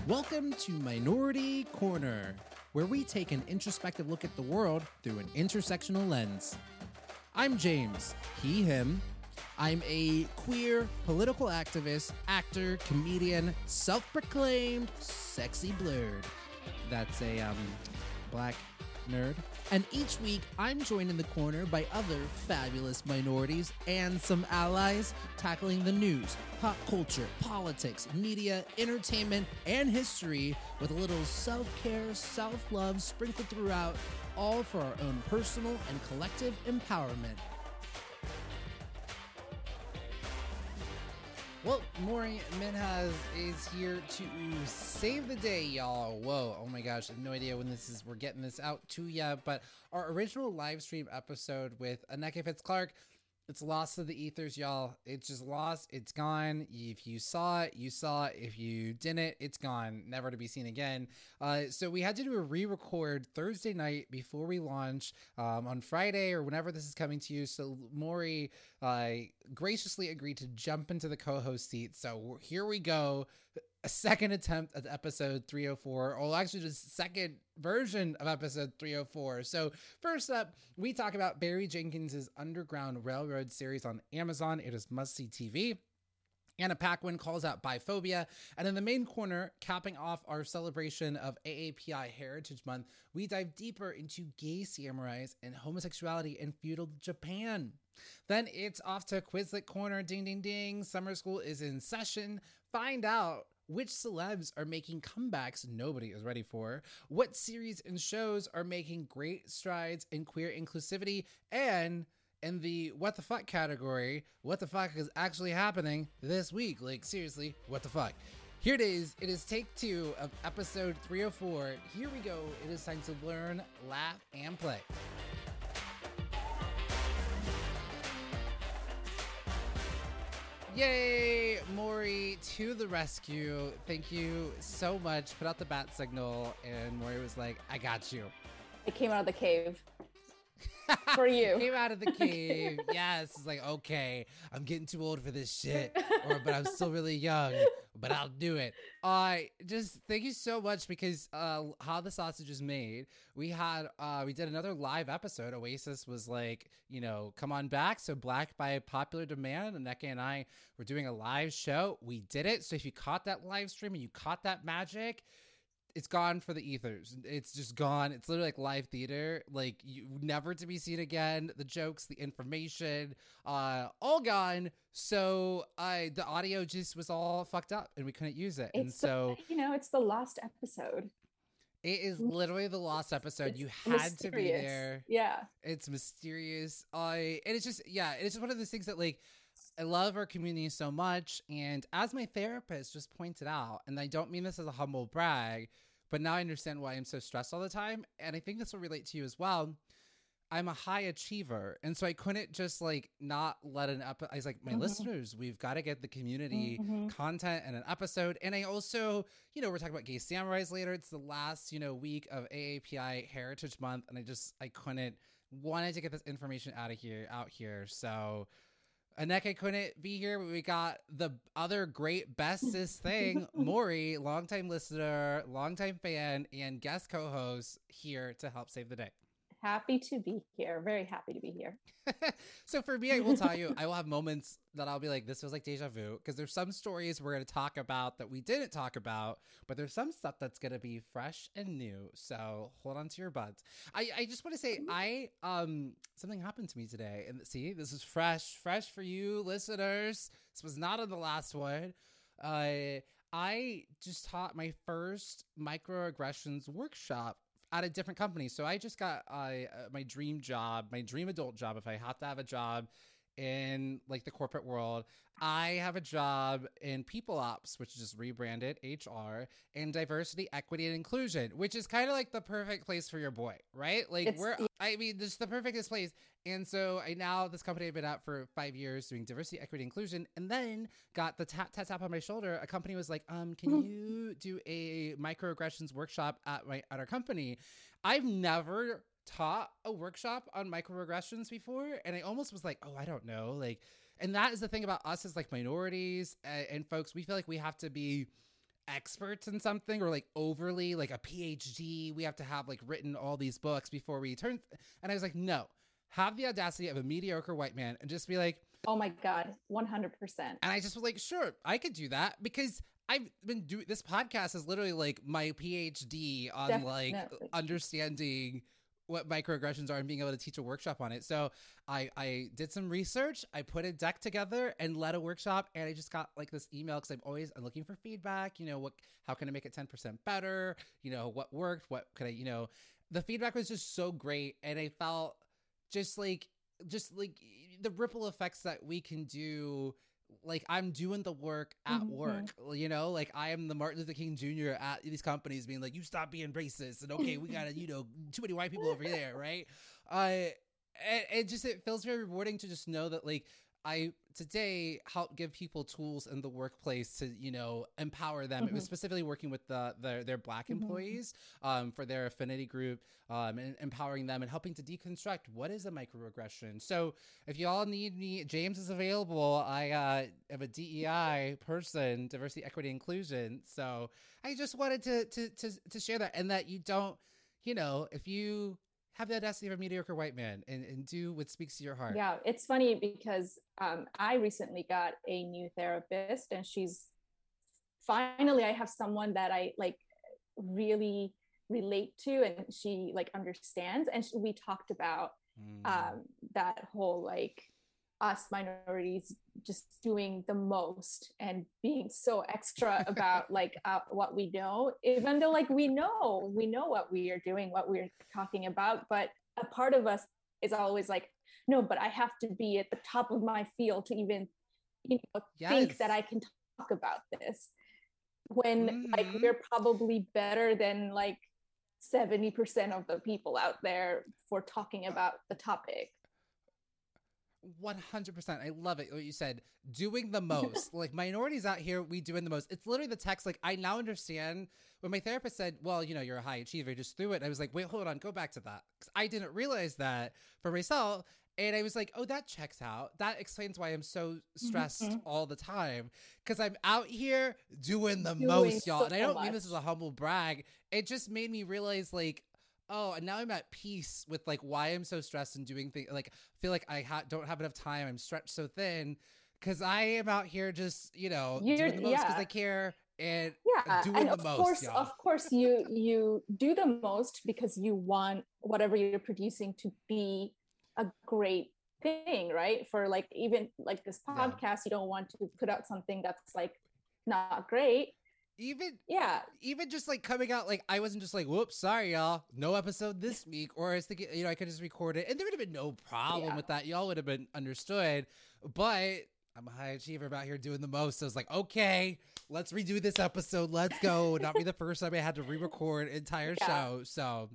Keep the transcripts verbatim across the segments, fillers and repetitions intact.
Welcome to Minority Corner, where we take an introspective look at the world through an intersectional lens. I'm James, he, him. I'm a queer political activist, actor, comedian, self-proclaimed sexy blurred. That's a um, black nerd. And each week, I'm joined in the corner by other fabulous minorities and some allies tackling the news, pop culture, politics, media, entertainment, and history with a little self-care, self-love sprinkled throughout, all for our own personal and collective empowerment. Well, Maury Minhas is here to save the day, y'all. Whoa, oh my gosh, I have no idea when this is, we're getting this out to ya, but our original live stream episode with Aneke Fitz-Clark, it's lost to the ethers, y'all. It's just lost, it's gone. If you saw it, you saw it. If you didn't, it's gone, never to be seen again. Uh, so we had to do a re-record Thursday night before we launch um, on Friday or whenever this is coming to you. So Maury uh, graciously agreed to jump into the co-host seat. So here we go. A second attempt at episode three oh four, or actually just second version of episode three oh four. So first up, we talk about Barry Jenkins' Underground Railroad series on Amazon. It is must-see T V. Anna Paquin calls out biphobia. And in the main corner, capping off our celebration of A A P I Heritage Month, we dive deeper into gay samurais and homosexuality in feudal Japan. Then it's off to Quizlet Corner. Ding, ding, ding. Summer school is in session. Find out which celebs are making comebacks nobody is ready for, what series and shows are making great strides in queer inclusivity, and in the what the fuck category, what the fuck is actually happening this week? Like, seriously, what the fuck? Here it is. It is take two of episode three oh four. Here we go. It is time to learn, laugh, and play. Yay, Maury to the rescue. Thank you so much. Put out the bat signal, and Maury was like, I got you. It came out of the cave. For you. Came out of the cave. Yes. It's like, okay, I'm getting too old for this shit. Or, but I'm still really young. But I'll do it. Uh, just thank you so much, because uh, how the sausage is made. We had, uh, we did another live episode. Oasis was like, you know, come on back. So Black by popular demand. Aneke and I were doing a live show. We did it. So if you caught that live stream and you caught that magic, it's gone for the ethers. It's just gone. It's literally like live theater, like you never to be seen again. The jokes, the information, uh, all gone. So I, the audio just was all fucked up and we couldn't use it. It's and so, the, you know, it's the lost episode. It is literally the lost episode. It's you had mysterious. to be there. Yeah. It's mysterious. I, uh, and it's just, yeah, it's just one of those things that, like, I love our community so much. And as my therapist just pointed out, and I don't mean this as a humble brag, but now I understand why I'm so stressed all the time. And I think this will relate to you as well. I'm a high achiever. And so I couldn't just like not let an episode. I was like, my mm-hmm. listeners, we've got to get the community mm-hmm. content and an episode. And I also, you know, we're talking about gay samurais later. It's the last, you know, week of A A P I Heritage Month. And I just, I couldn't, wanted to get this information out of here, out here. So Aneke couldn't be here, but we got the other great bestest thing, Maury, longtime listener, longtime fan, and guest co-host here to help save the day. Happy to be here. Very happy to be here. So for me, I will tell you, I will have moments that I'll be like, this was like deja vu, because there's some stories we're going to talk about that we didn't talk about, but there's some stuff that's going to be fresh and new. So hold on to your butts. I, I just want to say, I um something happened to me today. And see, this is fresh, fresh for you listeners. This was not on the last one. Uh, I just taught my first microaggressions workshop at a different company. So I just got uh, my dream job, my dream adult job. If I have to have a job in like the corporate world, I have a job in people ops, which is just rebranded H R, and diversity, equity, and inclusion, which is kind of like the perfect place for your boy, right? Like it's, we're, I mean, this is the perfectest place. And so I now, this company I've been at for five years doing diversity, equity, inclusion, and then got the tap, tap, tap on my shoulder. A company was like, um, can you do a microaggressions workshop at my, at our company? I've never taught a workshop on microaggressions before, and I almost was like, oh, I don't know, like, and that is the thing about us as like minorities and, and folks. We feel like we have to be experts in something or like overly like a PhD. We have to have like written all these books before we turn. And I was like, no, have the audacity of a mediocre white man and just be like, oh my God, one hundred percent. And I just was like, sure, I could do that because I've been doing this podcast is literally like my PhD on Definitely. like understanding what microaggressions are and being able to teach a workshop on it. So I, I did some research, I put a deck together and led a workshop, and I just got like this email because I'm always I'm looking for feedback, you know, what, how can I make it ten percent better? You know, what worked, what could I, you know, the feedback was just so great. And I felt just like, just like the ripple effects that we can do. Like I'm doing the work at Mm-hmm. work, you know, like I am the Martin Luther King Junior at these companies being like, you stop being racist. And okay, we gotta, you know, too many white people over there. Right. Uh, and it just, it feels very rewarding to just know that like I today help give people tools in the workplace to, you know, empower them. Mm-hmm. It was specifically working with the, the their Black employees um, for their affinity group um, and empowering them and helping to deconstruct what is a microaggression. So if you all need me, James is available. I uh, am a D E I person, diversity, equity, inclusion. So I just wanted to, to, to, to share that, and that you don't, you know, if you have the audacity of a mediocre white man and, and do what speaks to your heart. Yeah, it's funny because um, I recently got a new therapist, and she's finally, I have someone that I like really relate to, and she like understands. And she, we talked about Mm. um, that whole like us minorities just doing the most and being so extra about like uh, what we know, even though like we know we know what we are doing, what we're talking about, but a part of us is always like, no, but I have to be at the top of my field to even, you know, Yes. think that I can talk about this, when Mhm. like we're probably better than like seventy percent of the people out there for talking about the topic. one hundred percent. I love it what you said. Doing the most. Like minorities out here, we doing the most. It's literally the text. Like I now understand when my therapist said, well, you know, you're a high achiever, just threw it. And I was like, wait, hold on, go back to that. Because I didn't realize that for myself. And I was like, oh, that checks out. That explains why I'm so stressed Mhm. all the time. Because I'm out here doing the Doing most, y'all. so And I don't mean this much. as a humble brag. It just made me realize like, oh, and now I'm at peace with like why I'm so stressed and doing things. Like, I feel like I ha- don't have enough time. I'm stretched so thin because I am out here just, you know, You're- doing the most because yeah. I care and Yeah, doing and the of most, course, y'all. of course, you you do the most because you want whatever you're producing to be a great thing, right? For like even like this Yeah. podcast, you don't want to put out something that's like not great. Even Yeah, even just like coming out, like I wasn't just like, whoops, sorry y'all, no episode this week. Or I was thinking, you know, I could just record it and there would have been no problem Yeah. with that. Y'all would have been understood. But I'm a high achiever about here doing the most. So I was like, okay, let's redo this episode. Let's go. Not be the first time I had to re-record an entire Yeah. show. So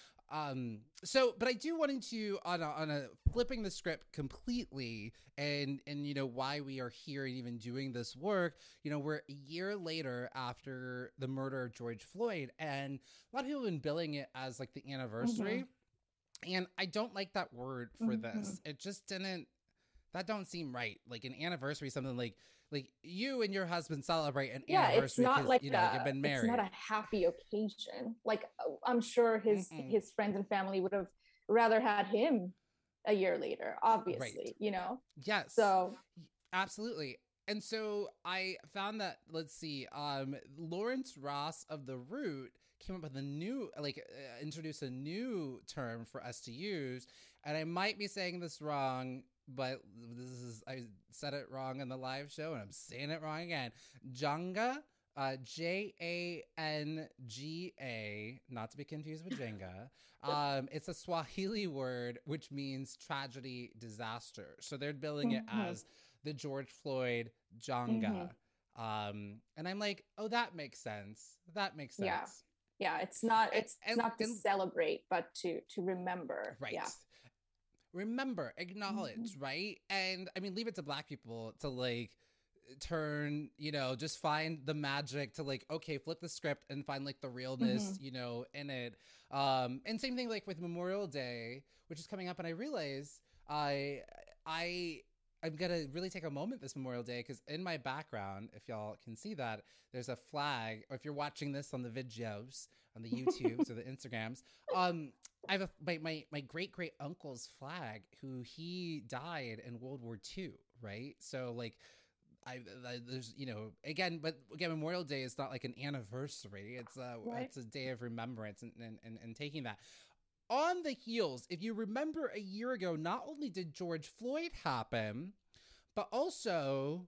um so but I do wanting to on a, on a flipping the script completely and and you know why we are here and even doing this work. You know, we're a year later after the murder of George Floyd, and a lot of people have been billing it as like the anniversary, and I don't like that word for Mhm. this. It just didn't, that don't seem right. Like an anniversary, something like like you and your husband celebrate an yeah, it's anniversary not 'cause, like you know a, you've been it's married. not a happy occasion. Like uh, I'm sure his Mm-mm. his friends and family would have rather had him a year later, obviously, you know. Yes. So Absolutely. And so I found that, let's see, um, Lawrence Ross of The Root came up with a new, like, uh, introduced a new term for us to use. And I might be saying this wrong, but this is, I said it wrong in the live show and I'm saying it wrong again. Janga, uh, J A N G A, not to be confused with Jenga. Um, it's a Swahili word which means tragedy, disaster. So they're billing it Mhm. as the George Floyd Janga. Um, and I'm like, oh, that makes sense. That makes sense. Yeah. yeah, it's not And- it's and- not to and- celebrate, but to to remember. Right. Yeah. Remember, acknowledge, right? And I mean, leave it to Black people to like turn, you know, just find the magic to like, okay, flip the script and find like the realness, you know, in it. Um, and same thing like with Memorial Day, which is coming up, and I realize I, I, I'm gonna really take a moment this Memorial Day because in my background, if y'all can see that, there's a flag. Or if you're watching this on the videos, on the YouTubes or the Instagrams, um, I have a, my my my great great uncle's flag, who he died in World War Two, right? So like. I, I there's you know again but again Memorial Day is not like an anniversary, it's a Right. it's a day of remembrance, and, and and and taking that on the heels, if you remember a year ago, not only did George Floyd happen, but also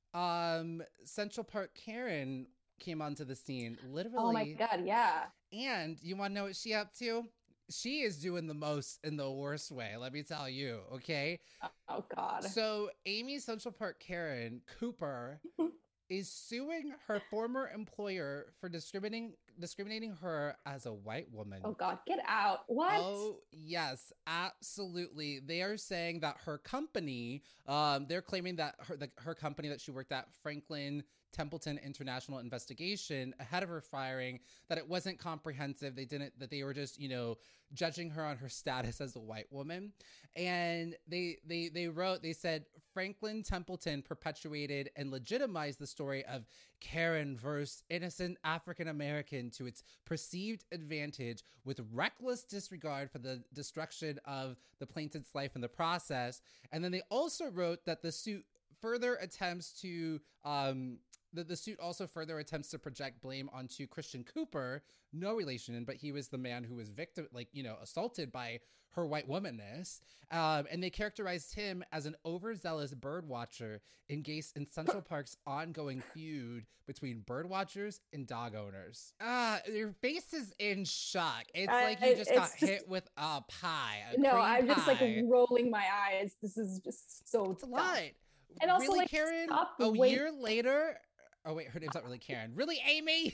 um Central Park Karen came onto the scene, Oh my literally. God, yeah. And you want to know what she up to? She is doing the most in the worst way, let me tell you, okay? Oh God. So Amy Central Park Karen Cooper is suing her former employer for discriminating discriminating her as a white woman. Oh God, get out. What? Oh, yes, absolutely. They are saying that her company, um, they're claiming that her the, her company that she worked at, Franklin Templeton International Investigation, ahead of her firing, that it wasn't comprehensive. They didn't, that they were just, you know, judging her on her status as a white woman. And they they they wrote, they said, Franklin Templeton perpetuated and legitimized the story of Karen versus innocent African American to its perceived advantage, with reckless disregard for the destruction of the plaintiff's life in the process. And then they also wrote that the suit further attempts to um the, the suit also further attempts to project blame onto Christian Cooper, no relation, but he was the man who was victim, like, you know, assaulted by her white womanness. Um, and they characterized him as an overzealous bird watcher engaged in Central Park's ongoing feud between bird watchers and dog owners. Ah, uh, your face is in shock. It's I, like you just got just, hit with a pie. A no, cream I'm pie. just like rolling my eyes. This is just so It's a dumb. lot. And also, really, like, Karen? stop A wait- year later? Oh, wait, her name's not really Karen. Really, Amy?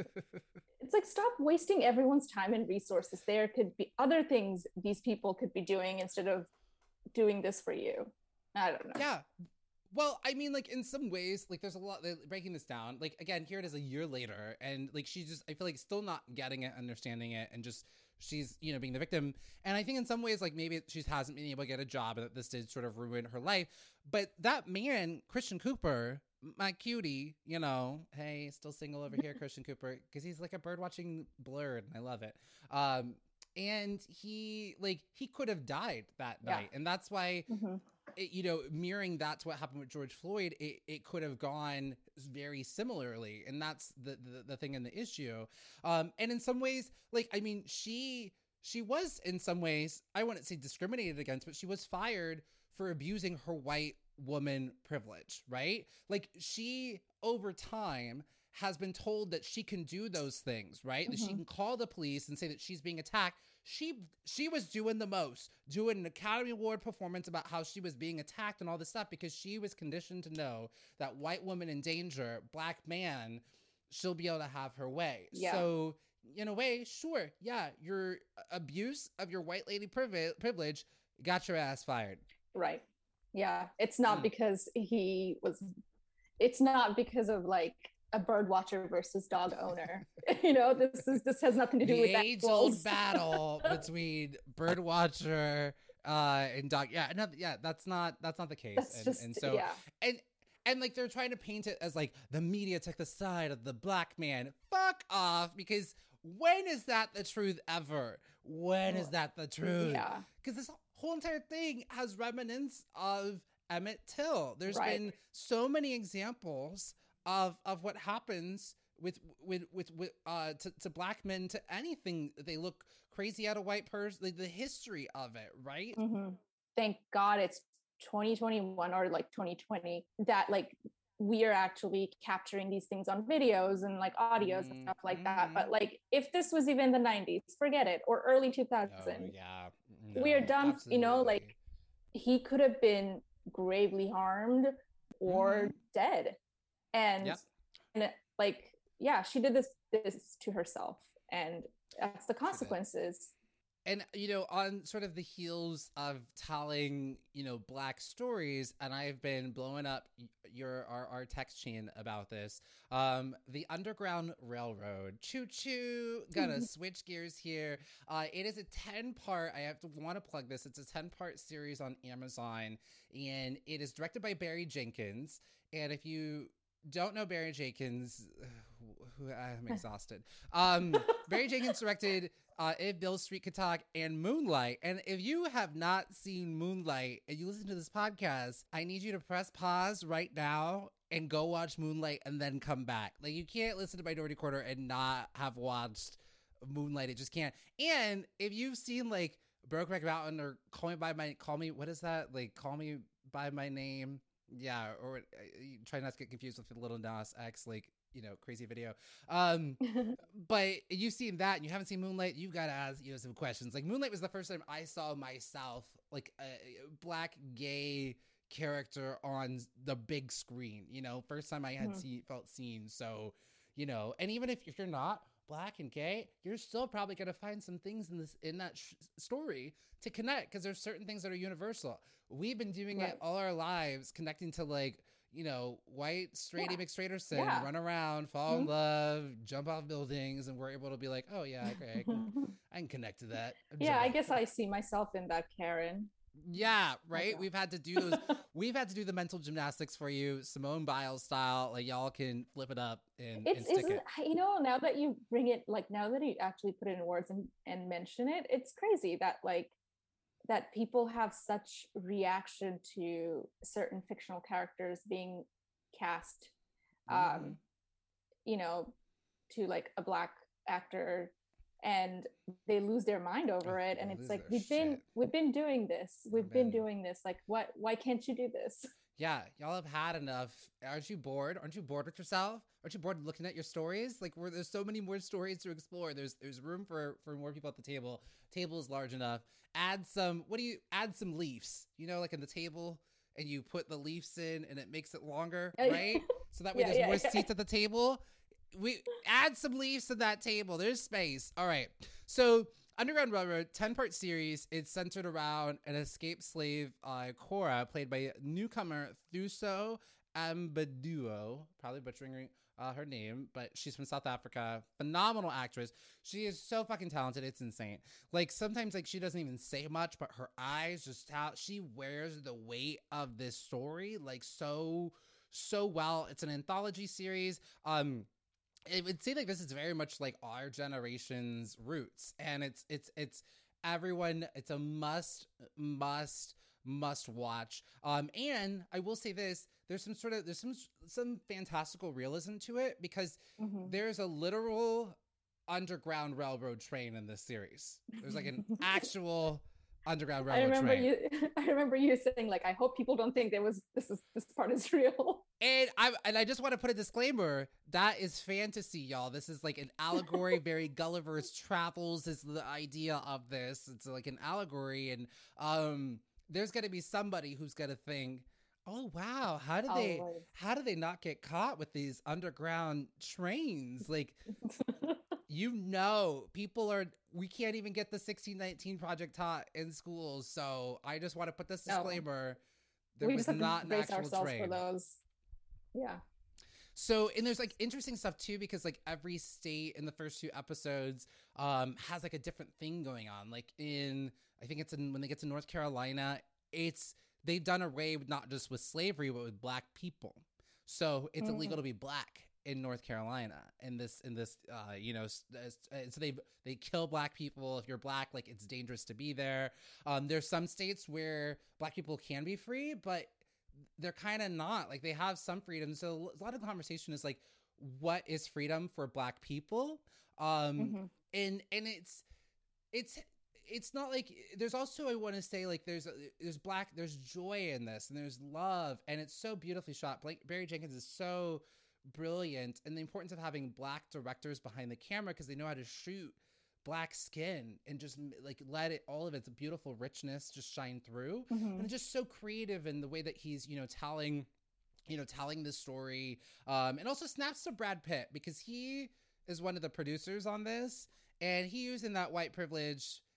It's like, stop wasting everyone's time and resources. There could be other things these people could be doing instead of doing this for you. I don't know. Yeah. Well, I mean, like, in some ways, like, there's a lot, breaking this down, like, again, here it is a year later, and, like, she's just, I feel like, still not getting it, understanding it, and just, she's, you know, being the victim. And I think in some ways, like, maybe she hasn't been able to get a job, and that this did sort of ruin her life. But that man, Christian Cooper, my cutie, you know, hey, still single over here, Christian Cooper, because he's like a bird watching blurred, and I love it. Um, and he, like, he could have died that Yeah. night, and that's why, Mm-hmm. it, you know, mirroring that to what happened with George Floyd, it, it could have gone very similarly, and that's the, the the thing in the issue. Um, and in some ways, like, I mean, she she was in some ways, I wouldn't say discriminated against, but she was fired for abusing her white woman privilege, right? Like, she, over time, has been told that she can do those things, right? Mm-hmm. That she can call the police and say that she's being attacked. She she was doing the most, doing an Academy Award performance about how she was being attacked and all this stuff, because she was conditioned to know that white woman in danger, black man, she'll be able to have her way. Yeah. So in a way, sure, yeah, your abuse of your white lady privi- privilege got your ass fired. Right. Yeah. It's not mm. because he was, it's not because of like a bird watcher versus dog owner. You know, this is, this has nothing to do the with that. age old battle between bird watcher uh and dog. Yeah. No, yeah, that's not, that's not the case. That's and, just, and so, yeah. and, and like, they're trying to paint it as like the media took the side of the black man. Fuck off. Because when is that the truth ever? When is that the truth? Yeah. Because this whole entire thing has remnants of Emmett Till. There's right. been so many examples of of what happens with with with, with uh to, to black men, to anything they look crazy at a white person, the, the history of it, right? Mm-hmm. Thank God it's twenty twenty-one or like twenty twenty that like we are actually capturing these things on videos and like audios mm-hmm. and stuff like that. But like, if this was even the nineties, forget it, or early two thousands. Oh, yeah. No, we are done. absolutely. You know, like, he could have been gravely harmed or mm-hmm. dead. And, yep. and like, yeah, she did this this to herself, and that's the consequences. And, you know, on sort of the heels of telling, you know, Black stories, and I've been blowing up your our, our text chain about this, um, the Underground Railroad. Choo-choo, gonna switch gears here. Uh, it is a ten-part, I have to want to plug this, it's a ten-part series on Amazon, and it is directed by Barry Jenkins. And if you don't know Barry Jenkins, who I'm exhausted. Um, Barry Jenkins directed uh, If Beale Street Could Talk and Moonlight. And if you have not seen Moonlight and you listen to this podcast, I need you to press pause right now and go watch Moonlight and then come back. Like, you can't listen to Minority Quarter and not have watched Moonlight. It just can't. And if you've seen like Brokeback Mountain or Call Me by My Call Me, what is that? Like Call Me by My Name. Yeah, or uh, try not to get confused with the Little Nas X, like, you know, crazy video. Um, but you've seen that and you haven't seen Moonlight, you've got to ask, you know, some questions. Like, Moonlight was the first time I saw myself, like a Black gay character on the big screen, you know, first time I had mm-hmm. seen, felt seen. So, you know, and even if, if you're not Black and gay, you're still probably going to find some things in this in that sh- story to connect, because there's certain things that are universal. We've been doing right. it all our lives, connecting to, like, you know, white straight yeah. McStraderson, yeah. run around, fall mm-hmm. in love, jump off buildings, and we're able to be like, oh yeah, okay, I can, I can connect to that. Yeah, I guess I see myself in that, Karen. Yeah, right. We've had to do those. We've had to do the mental gymnastics for you, Simone Biles style. Like, y'all can flip it up and, it's, and stick isn't, it. You know, now that you bring it, like now that you actually put it in words and, and mention it, it's crazy that like that people have such reaction to certain fictional characters being cast, mm-hmm. um, you know, to like a Black actor. And they lose their mind over it, and it's like we've shit. been we've been doing this we've been doing this like what why can't you do this? Yeah, y'all have had enough. Aren't you bored? Aren't you bored with yourself? Aren't you bored looking at your stories? Like, where there's so many more stories to explore. There's there's room for for more people at the table. Table is large enough. Add some what do you add some leaves, you know, like in the table, and you put the leaves in and it makes it longer, right? So that way yeah, there's yeah, more yeah. seats at the table. We add some leaves to that table. There's space. All right. So Underground Railroad, ten-part series. It's centered around an escaped slave, uh, Cora, played by newcomer Thuso Ambaduo. Probably butchering uh, her name, but she's from South Africa. Phenomenal actress. She is so fucking talented. It's insane. Like, sometimes, like, she doesn't even say much, but her eyes just how she wears the weight of this story, like, so, so well. It's an anthology series. Um, It would seem like this is very much like our generation's roots, and it's it's it's everyone. It's a must must must watch. Um, and I will say this: there's some sort of there's some some fantastical realism to it, because mm-hmm. there's a literal Underground Railroad train in this series. There's like an actual Underground Railroad I remember train. you. I remember you saying like, "I hope people don't think there was this is this part is real." And I and I just want to put a disclaimer: that is fantasy, y'all. This is like an allegory. Very Gulliver's Travels is the idea of this. It's like an allegory, and um, there's gonna be somebody who's gonna think, "Oh wow, how did they? Always. How did they not get caught with these underground trains?" Like. You know, people are, we can't even get the sixteen nineteen project taught in schools. So I just want to put this disclaimer. No. There we was just have not to brace an actual ourselves train. For those. Yeah. So, and there's like interesting stuff too, because like every state in the first two episodes um, has like a different thing going on. Like in, I think it's in, when they get to North Carolina, it's, they've done away with not just with slavery, but with Black people. So it's mm. illegal to be Black in North Carolina, in this, in this, uh, you know, so they they kill Black people. If you're Black, like it's dangerous to be there. Um, there's some states where Black people can be free, but they're kind of not. Like they have some freedom. So a lot of the conversation is like, what is freedom for Black people? Um, mm-hmm. and and it's it's. It's not like there's also I want to say like there's there's black there's joy in this, and there's love, and it's so beautifully shot. Blake, Barry Jenkins is so brilliant, and the importance of having Black directors behind the camera, because they know how to shoot Black skin and just like let it all of its beautiful richness just shine through. Mm-hmm. And it's just so creative in the way that he's, you know, telling you know telling this story, um and also snaps to Brad Pitt, because he is one of the producers on this, and he using that white privilege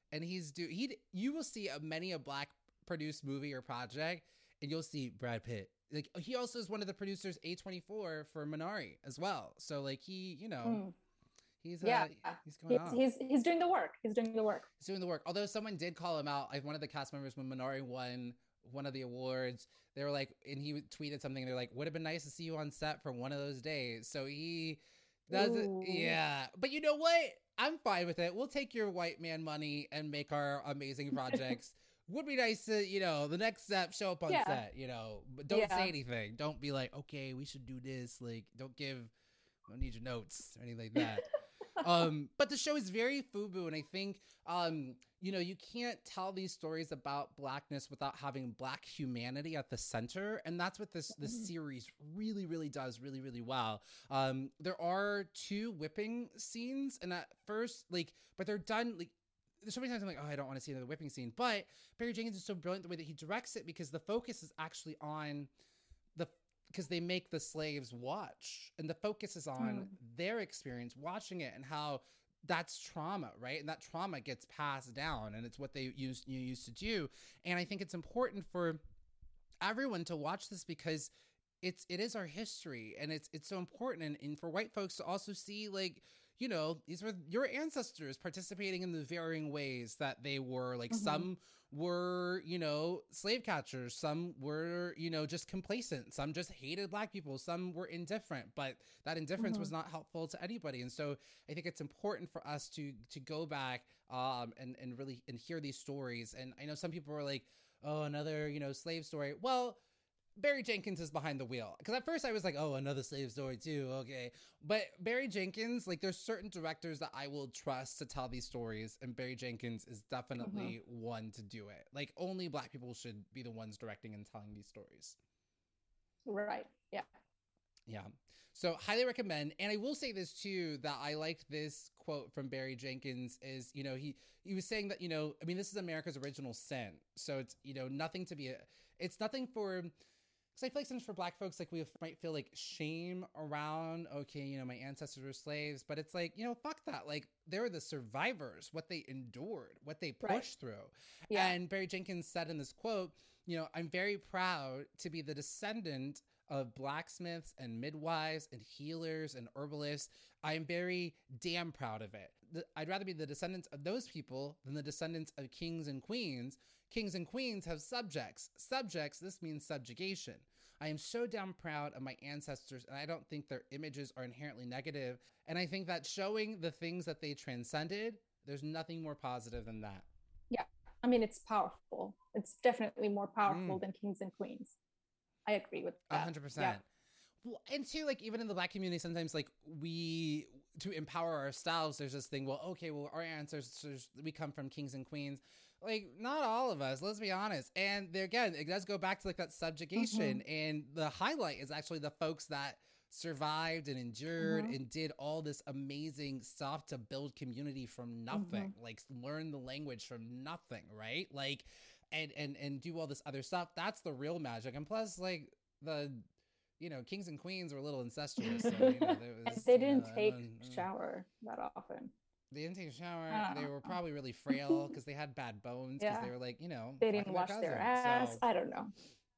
and he's do he you will see a many a black produced movie or project, and you'll see Brad Pitt. Like he also is one of the producers A twenty-four for Minari as well. So like he, you know, Mm. he's Yeah, uh, he's going he's, on. he's he's doing the work. He's doing the work. He's doing the work. Although someone did call him out, like one of the cast members when Minari won one of the awards, they were like, and he tweeted something. They're like, "Would have been nice to see you on set for one of those days." So he does it, Ooh. yeah. But you know what? I'm fine with it. We'll take your white man money and make our amazing projects. Would be nice to, you know, the next step, show up on Yeah. set, you know, but don't Yeah. say anything. Don't be like, okay, we should do this. Like, don't give, I don't need your notes or anything like that. um, but the show is very FUBU, and I think, um, you know, you can't tell these stories about blackness without having black humanity at the center, and that's what this this series really, really does really, really well. Um, there are two whipping scenes, and at first, like, but they're done like. There's so many times I'm like, oh, I don't want to see another whipping scene. But Barry Jenkins is so brilliant the way that he directs it, because the focus is actually on the, because they make the slaves watch, and the focus is on Mm. their experience watching it and how that's trauma, right? And that trauma gets passed down, and it's what they used you used to do. And I think it's important for everyone to watch this, because it's it is our history, and it's it's so important, and, and for white folks to also see, like, you know, these were your ancestors participating in the varying ways that they were. Like, Mhm. some were, you know, slave catchers, some were, you know, just complacent, some just hated black people, some were indifferent, but that indifference Mhm. was not helpful to anybody. And so I think it's important for us to to go back um and and really and hear these stories. And I know some people were like, oh, another, you know, slave story. Well, Barry Jenkins is behind the wheel. Because at first I was like, oh, another slave story too. Okay. But Barry Jenkins, like, there's certain directors that I will trust to tell these stories. And Barry Jenkins is definitely one to do it. Like, only black people should be the ones directing and telling these stories. Right. Yeah. Yeah. So highly recommend. And I will say this too, that I liked this quote from Barry Jenkins is, you know, he, he was saying that, you know, I mean, this is America's original sin. So it's, you know, nothing to be, a, it's nothing for, because I feel like sometimes for black folks, like we might feel like shame around, okay, you know, my ancestors were slaves, but it's like, you know, fuck that. Like, they were the survivors, what they endured, what they pushed Right. through. Yeah. And Barry Jenkins said in this quote, you know, I'm very proud to be the descendant of blacksmiths and midwives and healers and herbalists. I am very damn proud of it. The, I'd rather be the descendants of those people than the descendants of kings and queens. Kings and queens have subjects. Subjects, this means subjugation. I am so damn proud of my ancestors, and I don't think their images are inherently negative. And I think that showing the things that they transcended, there's nothing more positive than that. Yeah. I mean, it's powerful. It's definitely more powerful Mm. than kings and queens. I agree with A that. hundred percent. Well, and too, like, even in the black community, sometimes, like, we, to empower ourselves, there's this thing, well, okay, well, our ancestors, we come from kings and queens. Like, not all of us, let's be honest. And there again, it does go back to, like, that subjugation. Mm-hmm. And the highlight is actually the folks that survived and endured Mhm. and did all this amazing stuff to build community from nothing, Mm-hmm. like learn the language from nothing, right? Like, and and and do all this other stuff. That's the real magic. And plus, like, the, you know, kings and queens were a little incestuous, so, you know, there was, They you didn't know, take everyone- uh, shower that often. they didn't take a shower. I They don't were know. probably really frail because they had bad bones, because Yeah. they were, like, you know, They fucking didn't wash their cousins, ass. so- I don't know.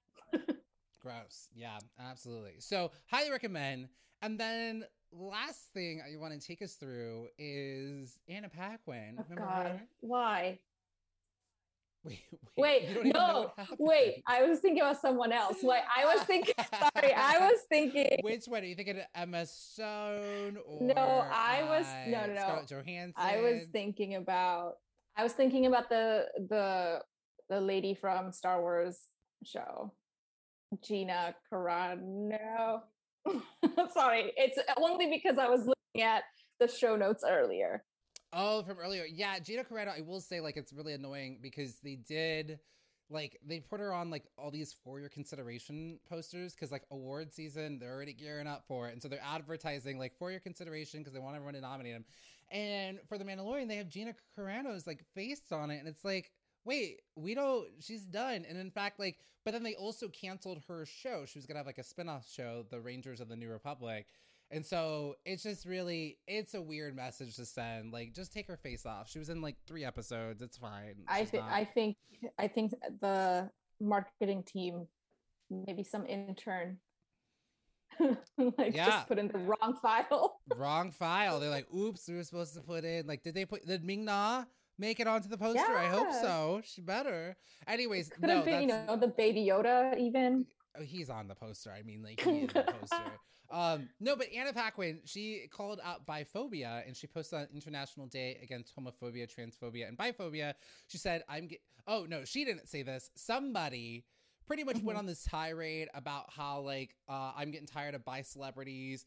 Gross. Yeah, absolutely. So highly recommend. And then last thing I want to take us through is Anna Paquin. Oh, Remember God. her? Why? Wait, Wait, you don't even know no, what happened. wait. I was thinking about someone else. Wait, I was thinking, sorry, I was thinking. Which one? Are you thinking of Emma Stone or No, I was- no, uh, no, no. Scarlett Johansson? I was thinking about, I was thinking about the, the, the lady from Star Wars show, Gina Carano. Sorry, it's only because I was looking at the show notes earlier. Oh, from earlier. Yeah, Gina Carano, I will say, like, it's really annoying because they did, like, they put her on, like, all these for your consideration posters because, like, award season, they're already gearing up for it. And so they're advertising, like, for your consideration because they want everyone to nominate them. And for The Mandalorian, they have Gina Carano's, like, face on it. And it's like, wait, we don't, she's done. And in fact, like, but then they also canceled her show. She was going to have, like, a spinoff show, The Rangers of the New Republic. And so it's just really, it's a weird message to send. Like, just take her face off. She was in like three episodes. It's fine. I She's think not... I think I think the marketing team, maybe some intern, like Yeah. just put in the wrong file. Wrong file. They're like, oops, we were supposed to put in, like, did they put, did Ming Na make it onto the poster? Yeah. I hope so. She better. Anyways, Could no, have been, you know, the Baby Yoda even. Oh, he's on the poster. I mean, like, he is the poster. Um, no, but Anna Paquin, she called out biphobia, and she posted on International Day Against Homophobia, Transphobia, and Biphobia. She said, I'm get- oh, no, she didn't say this. Somebody pretty much mm-hmm. went on this tirade about how, like, uh, I'm getting tired of bi celebrities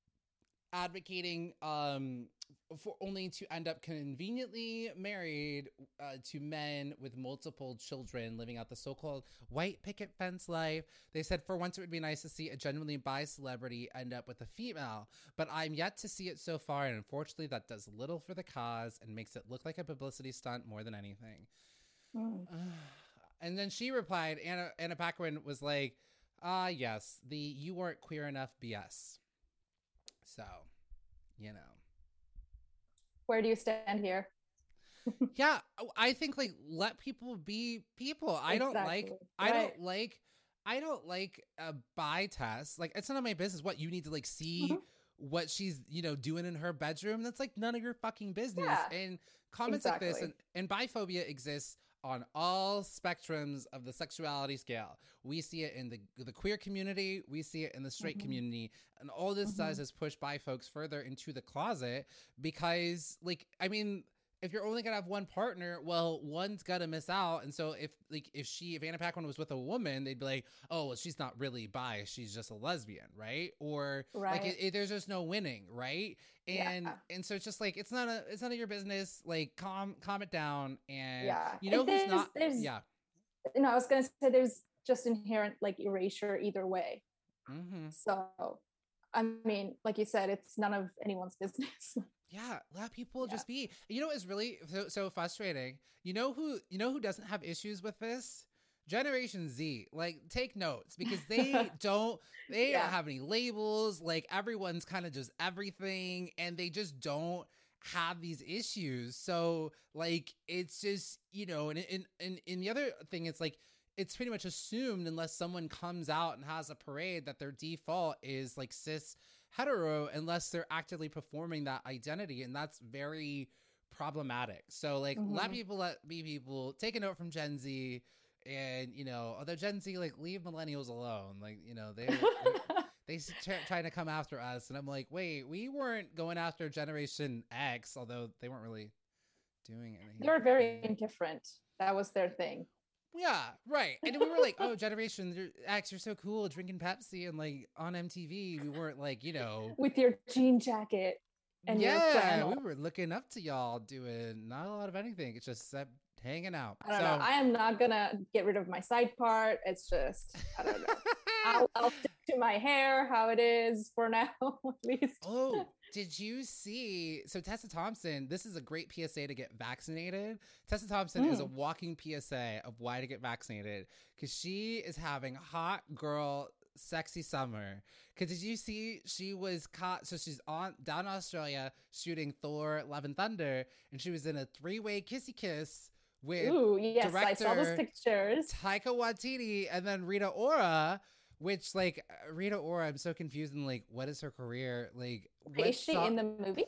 advocating um for only to end up conveniently married uh, to men with multiple children living out the so-called white picket fence life. They said for once it would be nice to see a genuinely bi celebrity end up with a female, but I'm yet to see it so far, and unfortunately that does little for the cause and makes it look like a publicity stunt more than anything. Mm. And then she replied, Anna, Anna Paquin was like, ah, uh, yes, the you weren't queer enough B S. So, you know. Where do you stand here? Yeah, I think like let people be people. I exactly. don't like right. I don't like I don't like a bi test. Like, it's none of my business what you need to like see mm-hmm. what she's, you know, doing in her bedroom. That's like none of your fucking business. Yeah, and comments exactly. like this and, and biphobia exists on all spectrums of the sexuality scale. We see it in the the queer community, we see it in the straight mm-hmm. community, and all this mm-hmm. does is push bi folks further into the closet because, like, I mean, if you're only gonna have one partner, well, one's gotta miss out. And so if like if she if Anna Paquin was with a woman, they'd be like, oh, well, she's not really bi, she's just a lesbian, right? Or right. like it, it, there's just no winning, right? And yeah. and so it's just like it's not a it's none of your business. Like calm calm it down. And yeah. you know who's not yeah. No, I was gonna say there's just inherent like erasure either way. Mm-hmm. So I mean, like you said, it's none of anyone's business. Yeah, let people yeah. just be. You know what is really so, so frustrating? You know who you know who doesn't have issues with this? Generation Z. Like, take notes because they don't they yeah. don't have any labels. Like, everyone's kind of just everything, and they just don't have these issues. So like it's just, you know, and and and, and the other thing, it's like it's pretty much assumed unless someone comes out and has a parade that their default is like cis hetero, unless they're actively performing that identity, and that's very problematic. So like mm-hmm. let people let be people. Take a note from Gen Z, and you know, although Gen Z, like, leave millennials alone. Like, you know, they they, they try, trying to come after us, and I'm like, wait, we weren't going after Generation X, although they weren't really doing anything. They were very indifferent. That was their thing. Yeah, right. And we were like, oh, Generation X, you're so cool, drinking Pepsi and like on M T V. We weren't like, you know, with your jean jacket and yeah, your flannel. We were looking up to y'all doing not a lot of anything. It's just uh, hanging out. I don't so, know. I am not gonna get rid of my side part. It's just, I don't know. I'll, I'll stick to my hair how it is for now, at least. Oh, did you see? So Tessa Thompson, this is a great P S A to get vaccinated. Tessa Thompson mm. is a walking P S A of why to get vaccinated, because she is having hot girl sexy summer. Because did you see she was caught? So she's on down in Australia shooting Thor: Love and Thunder, and she was in a three-way kissy kiss with Ooh, yes, director I saw those pictures. Taika Waititi and then Rita Ora. Which, like, Rita Ora, I'm so confused in, like, what is her career? Like, what is she in the movie?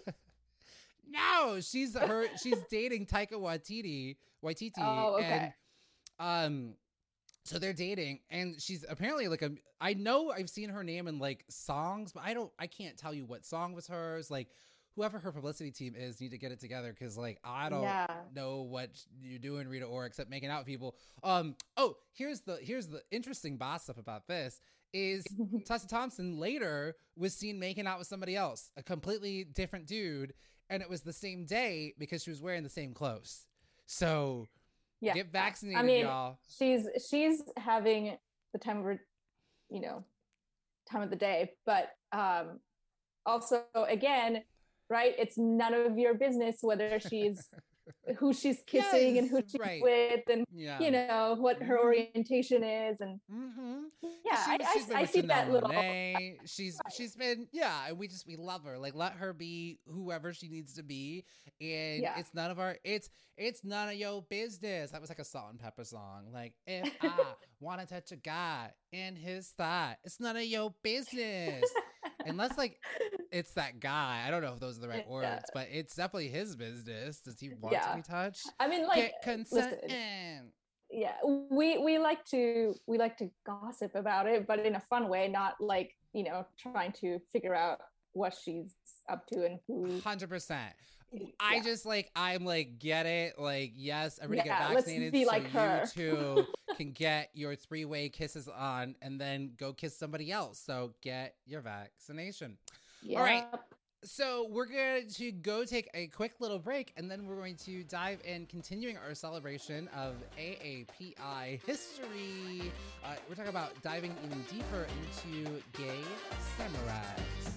No, she's her. She's dating Taika Waititi. Waititi. Oh, okay. And, um, so they're dating, and she's apparently like a. I know I've seen her name in like songs, but I don't. I can't tell you what song was hers. Like, whoever her publicity team is need to get it together, because like I don't yeah. know what you're doing, Rita Ora, except making out with people. Um. Oh, here's the here's the interesting gossip about this is Tessa Thompson later was seen making out with somebody else, a completely different dude, and it was the same day because she was wearing the same clothes. So yeah, get vaccinated, I mean, y'all. She's she's having the time of her, you know, time of the day, but um, also again. Right? It's none of your business whether she's who she's kissing Yes, and who she's right. with, and Yeah. you know what her Mhm. orientation is, and Mm-hmm. yeah, I, She's I, she's been I with see Janelle that little. Monáe. She's she's been yeah, and we just we love her. Like let her be whoever she needs to be, and Yeah. it's none of our it's it's none of your business. That was like a Salt and Pepper song. Like if I want to touch a guy in his thigh, it's none of your business. Unless like it's that guy. I don't know if those are the right Yeah. words, but it's definitely his business. Does he want Yeah. to be touched? I mean, like, Get consent. listen, yeah, we we like to we like to gossip about it, but in a fun way, not like, you know, trying to figure out what she's up to and who. one hundred percent. I Yeah. just like I'm like get it, like yes, everybody Yeah, get let's vaccinated be so like her. you too can get your three-way kisses on and then go kiss somebody else. So get your vaccination. Yep. All right. So we're going to go take a quick little break, and then we're going to dive in, continuing our celebration of A A P I history. Uh, we're talking about diving even deeper into gay samurais.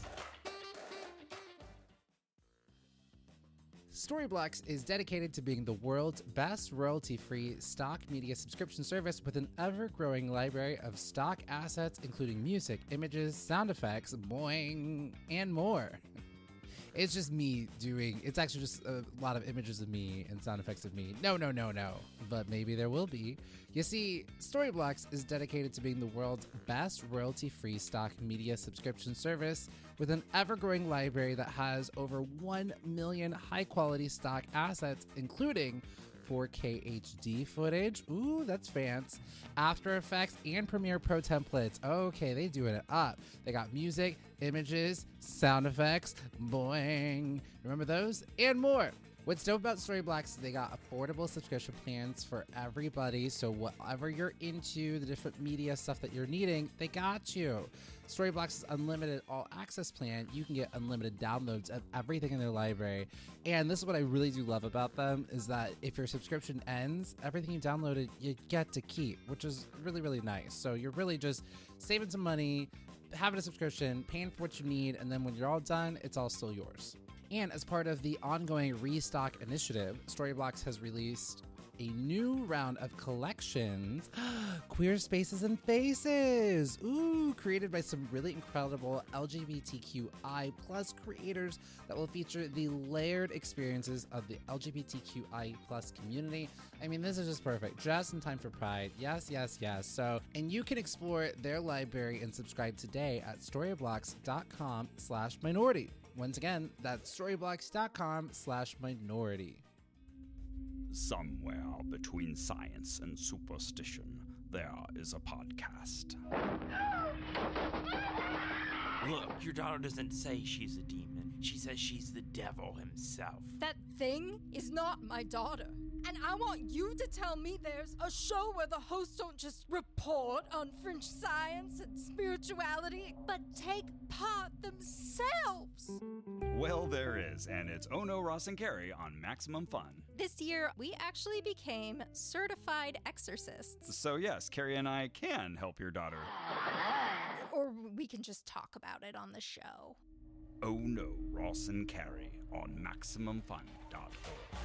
Storyblocks is dedicated to being the world's best royalty-free stock media subscription service with an ever-growing library of stock assets, including music, images, sound effects, boing, and more. It's just me doing, it's actually just a lot of images of me and sound effects of me. No, no, no, no. But maybe there will be. You see, Storyblocks is dedicated to being the world's best royalty-free stock media subscription service with an ever-growing library that has over one million high-quality stock assets, including four K H D footage. Ooh, that's fancy. After Effects and Premiere Pro templates. Okay, they doing it up. They got music, images, sound effects, boing. Remember those? And more. What's dope about Storyblocks is they got affordable subscription plans for everybody. So whatever you're into, the different media stuff that you're needing, they got you. Storyblocks' unlimited all access plan, you can get unlimited downloads of everything in their library. And this is what I really do love about them is that if your subscription ends, everything you downloaded, you get to keep, which is really, really nice. So you're really just saving some money, having a subscription, paying for what you need, and then when you're all done, it's all still yours. And as part of the ongoing Restock initiative, Storyblocks has released a new round of collections, Queer Spaces and Faces, ooh, created by some really incredible L G B T Q I plus creators that will feature the layered experiences of the L G B T Q I plus community. I mean, this is just perfect, just in time for Pride. Yes, yes, yes. So, and you can explore their library and subscribe today at storyblocks.com slash minority. Once again, that's storyblocks.com slash minority. Somewhere between science and superstition, there is a podcast. Look, your daughter doesn't say she's a demon. She says she's the devil himself. That thing is not my daughter. And I want you to tell me there's a show where the hosts don't just report on fringe science and spirituality, but take part themselves. Well, there is, and it's Ono, Ross, and Carrie on Maximum Fun. This year, we actually became certified exorcists. So yes, Carrie and I can help your daughter. Or we can just talk about it on the show. Oh no, Ross and Carrie on Maximum Fun dot org.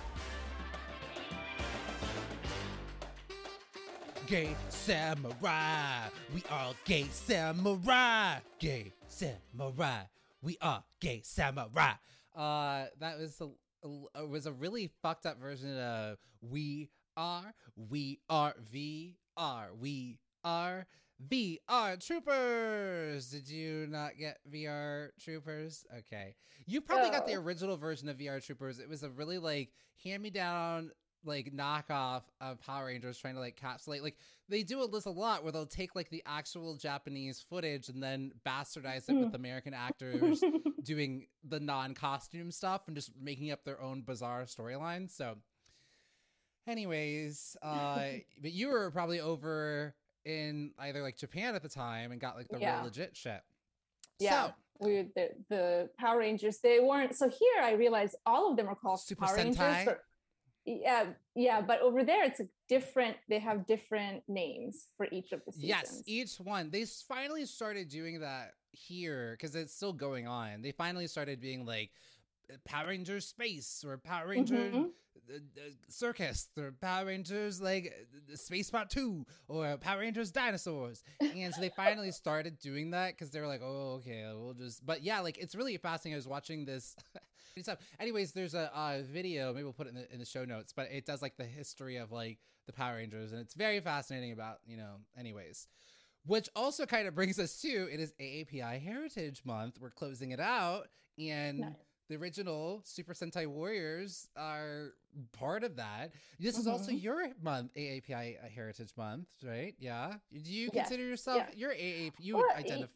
Gay samurai, we are gay samurai. Gay samurai, we are gay samurai. Uh, that was a, a it was a really fucked up version of we are, we are V R, we are V R Troopers. Did you not get V R Troopers? Okay, you probably got the Oh. original version of V R Troopers. It was a really like hand me down, like knockoff of Power Rangers trying to like capsulate. Like they do this a lot where they'll take like the actual Japanese footage and then bastardize it with American actors doing the non-costume stuff and just making up their own bizarre storylines. So anyways, uh but you were probably over in either like Japan at the time and got like the Yeah. real legit shit. Yeah. So We the, the Power Rangers, they weren't. So here I realized all of them are called Super Power Sentai? Rangers. For, yeah, yeah, but over there it's a different. They have different names for each of the seasons. yes, each one. They s- finally started doing that here because it's still going on. They finally started being like Power Rangers Space or Power Rangers Mhm. uh, uh, Circus or Power Rangers like uh, Space Bot two or Power Rangers Dinosaurs. And so they finally started doing that because they were like, oh, okay, we'll just. But yeah, like it's really fascinating. I was watching this. Stuff. Anyways, there's a uh, video. Maybe we'll put it in the, in the show notes, but it does like the history of like the Power Rangers, and it's very fascinating about, you know, anyways. Which also kind of brings us to, it is A A P I Heritage Month. We're closing it out, and Nice. the original Super Sentai Warriors are part of that. This is also Mhm. your month, A A P I Heritage Month, right? Yeah. Do you Yes, consider yourself, yeah. you're A A P, you Well, identify,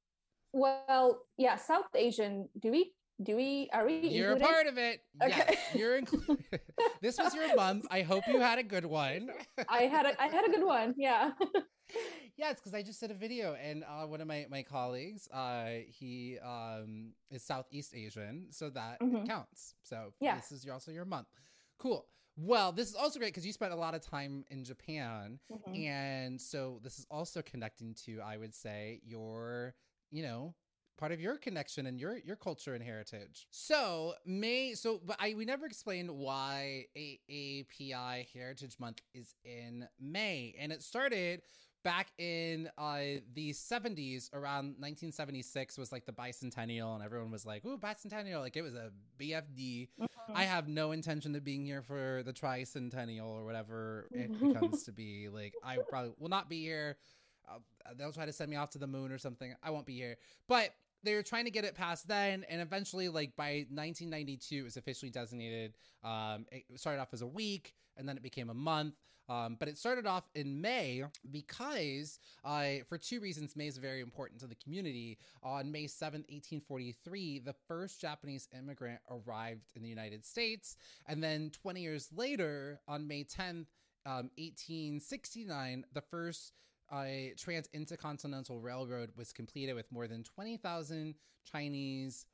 Well, yeah, South Asian. Do we? Do we? Are we? you're a included? part of it. Okay. Yes, you're included. This was your month. I hope you had a good one. I had a I had a good one. Yeah. Yes, because I just did a video, and uh, one of my, my colleagues, uh, he um, is Southeast Asian, so that Mhm. counts. So Yeah. this is your, also your month. Cool. Well, this is also great because you spent a lot of time in Japan, Mhm. and so this is also connecting to, I would say, your, you know, part of your connection and your your culture and heritage. So May, so but I we never explained why A A P I Heritage Month is in May, and it started back in uh, the seventies, around nineteen seventy-six was like the bicentennial, and everyone was like, ooh, bicentennial, like it was a B F D. Mhm. I have no intention of being here for the tricentennial or whatever it becomes to be. Like, I probably will not be here. Uh, they'll try to send me off to the moon or something. I won't be here. But they were trying to get it past then, and eventually, like by nineteen ninety-two, it was officially designated. Um, it started off as a week, and then it became a month. Um, but it started off in May because, uh, for two reasons, May is very important to the community. On May seventh, eighteen forty-three, the first Japanese immigrant arrived in the United States. And then twenty years later, on May tenth, um, eighteen sixty-nine, the first uh, trans intercontinental railroad was completed with more than twenty thousand Chinese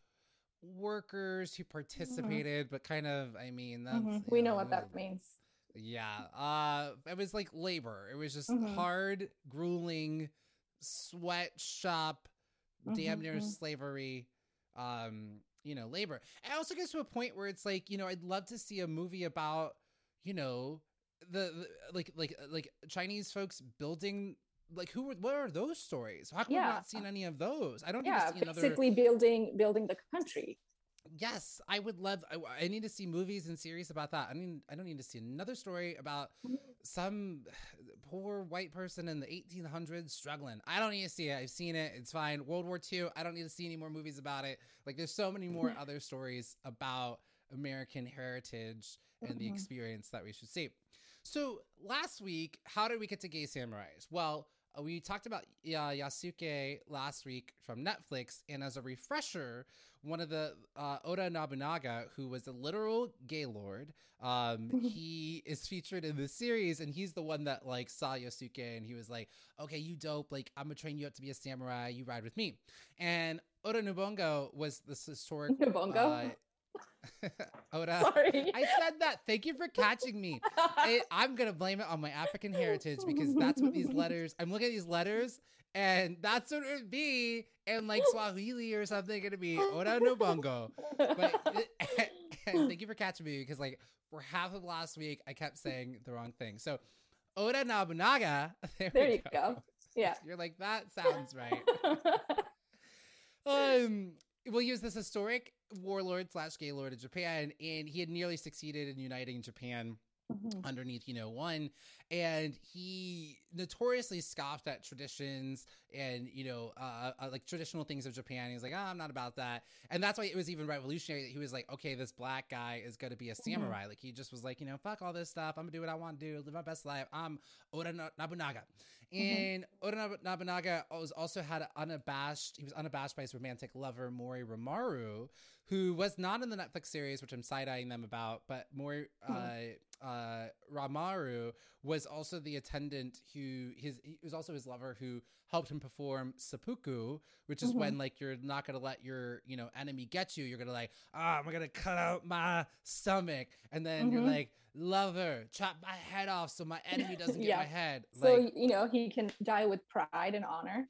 workers who participated, mm-hmm. but kind of, I mean, that's, Mhm. we know, know what that means. Yeah. Uh, it was like labor. It was just Mhm. hard, grueling, sweatshop, Mhm, damn near mhm. slavery, um, you know, labor. And it also gets to a point where it's like, you know, I'd love to see a movie about, you know, the, the like, like, like Chinese folks building, like, who were, what are those stories? How come Yeah. we've not seen any of those? I don't need Yeah, to see another. basically building building the country. Yes, I would love. I, I need to see movies and series about that. I mean, I don't need to see another story about some poor white person in the eighteen hundreds struggling. I don't need to see it. I've seen it. It's fine. World War Two. I don't need to see any more movies about it. Like, there's so many more other stories about American heritage and the Mhm. experience that we should see. So last week, how did we get to Gay Samurais? Well, uh, we talked about uh, Yasuke last week from Netflix, and as a refresher, one of the uh, Oda Nobunaga, who was a literal gay lord, um, he is featured in this series, and he's the one that like saw Yasuke, and he was like, "Okay, you dope. Like, I'm gonna train you up to be a samurai. You ride with me." And Oda Nobunaga was this historic. Nobunaga. Uh, Oda. Sorry. I said that. Thank you for catching me. It, I'm gonna blame it on my African heritage because that's what these letters. I'm looking at these letters, and that's what it would be. And like Swahili or something, it'd be Oda Nobunaga. But and thank you for catching me because like for half of last week, I kept saying the wrong thing. So Oda Nobunaga. There, There we you go. go. Yeah. You're like, that sounds right. um. Well, he was this historic warlord slash gay lord of Japan, and he had nearly succeeded in uniting Japan Mhm. underneath, you know, one. And he notoriously scoffed at traditions and, you know, uh, uh, like traditional things of Japan. He was like, oh, I'm not about that. And that's why it was even revolutionary that he was like, okay, this black guy is going to be a samurai. Mm-hmm. Like, he just was like, you know, fuck all this stuff. I'm gonna do what I want to do, live my best life. I'm Oda Nobunaga. And mm-hmm. Oda Nobunaga was also had unabashed, he was unabashed by his romantic lover, Mori Ramaru, who was not in the Netflix series, which I'm side-eyeing them about, but Mori mm-hmm. uh, uh, Ramaru was also the attendant who, his he was also his lover who helped him perform seppuku, which is mm-hmm. when like you're not going to let your, you know, enemy get you. You're going to like, ah, oh, I'm going to cut out my stomach. And then mm-hmm. you're like, lover, chop my head off so my enemy doesn't get yeah. my head. So, like, you know, he can die with pride and honor.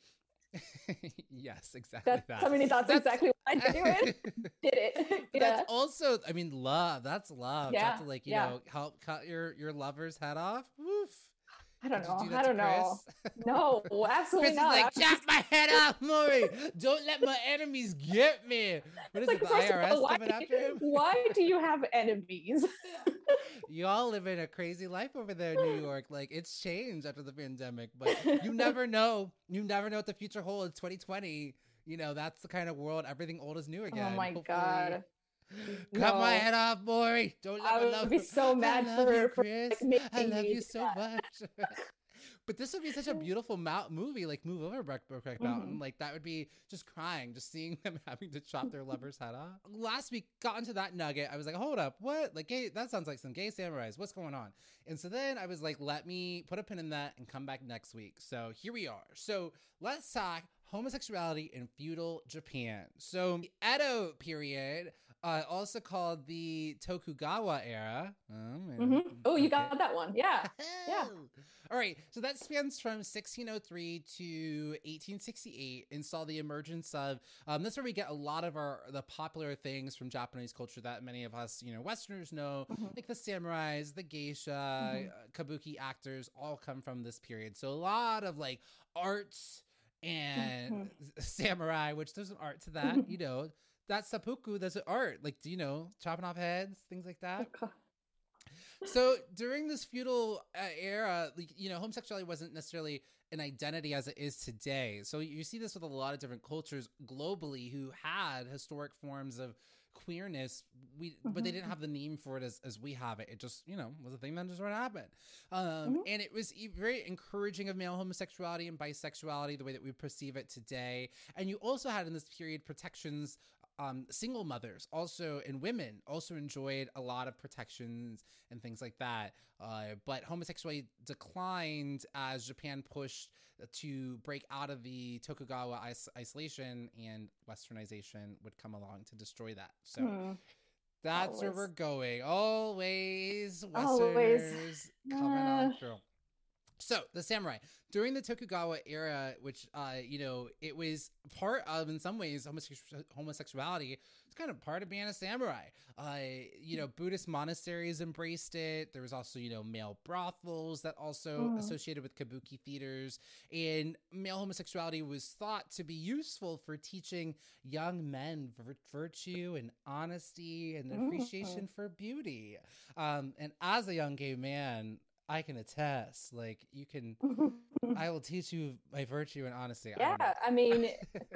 Yes, exactly That's, that. I mean, that's, That's- exactly what I did. Did it. But Yeah. that's also, I mean, love. That's love. Yeah, Just to like, you yeah. know, help cut your your lover's head off. Woof. I don't Did you know. do that I to don't know. Chris? No, absolutely Chris is not. like, I was chop my head off, Maury. Don't let my enemies get me. What is like, it, the first of I R S all, why, coming after him? why do you have enemies? You all live in a crazy life over there in New York. Like, it's changed after the pandemic, but you never know. You never know what the future holds. twenty twenty, you know, that's the kind of world. Everything old is new again. Oh my Hopefully- God. Cut my No. head off, Maury. Don't let I my would love. be so mad I love for- you, for, Chris. like, I making love me you do so that. much. But this would be such a beautiful mount- movie, like Move Over Brokeback Mountain. Mhm. Like that would be just crying, just seeing them having to chop their lover's head off. Last week, got into that nugget. I was like, hold up, what? Like, gay? That sounds like some gay samurais. What's going on? And so then I was like, let me put a pin in that and come back next week. So here we are. So let's talk homosexuality in feudal Japan. So the Edo period, uh, also called the Tokugawa era. Oh, man. Mhm. Oh, you Okay. got that one. Yeah. Yeah. All right. So that spans from sixteen oh three to eighteen sixty-eight and saw the emergence of, um, that's where we get a lot of our, the popular things from Japanese culture that many of us, you know, Westerners know, Mhm. like the samurais, the geisha, Mhm. uh, kabuki actors all come from this period. So a lot of like arts and samurai, which there's an art to that, you know, that seppuku, there's an art, like, do you know, chopping off heads, things like that. Okay. So during this feudal uh, era, like, you know, homosexuality wasn't necessarily an identity as it is today. So you see this with a lot of different cultures globally who had historic forms of queerness, we but they Mhm. didn't have the name for it as, as we have it. It just, you know, was a thing that just sort of happened. Um, Mhm. And it was e- very encouraging of male homosexuality and bisexuality, the way that we perceive it today. And you also had in this period protections. Um, single mothers also and women also enjoyed a lot of protections and things like that. Uh, but homosexuality declined as Japan pushed to break out of the Tokugawa is- isolation, and westernization would come along to destroy that. So Hmm. that's where Always. we're going. Always Always. Westerners coming on Uh. through. So the samurai during the Tokugawa era, which uh, you know, it was part of, in some ways, homosexu- homosexuality. It's kind of part of being a samurai. Uh, you know, Buddhist monasteries embraced it. There was also, you know, male brothels that also Mhm. associated with kabuki theaters, and male homosexuality was thought to be useful for teaching young men vir- virtue and honesty and Mhm. appreciation for beauty. Um, and as a young gay man, I can attest, like, you can, I will teach you my virtue and honesty. I don't know. Yeah, I mean,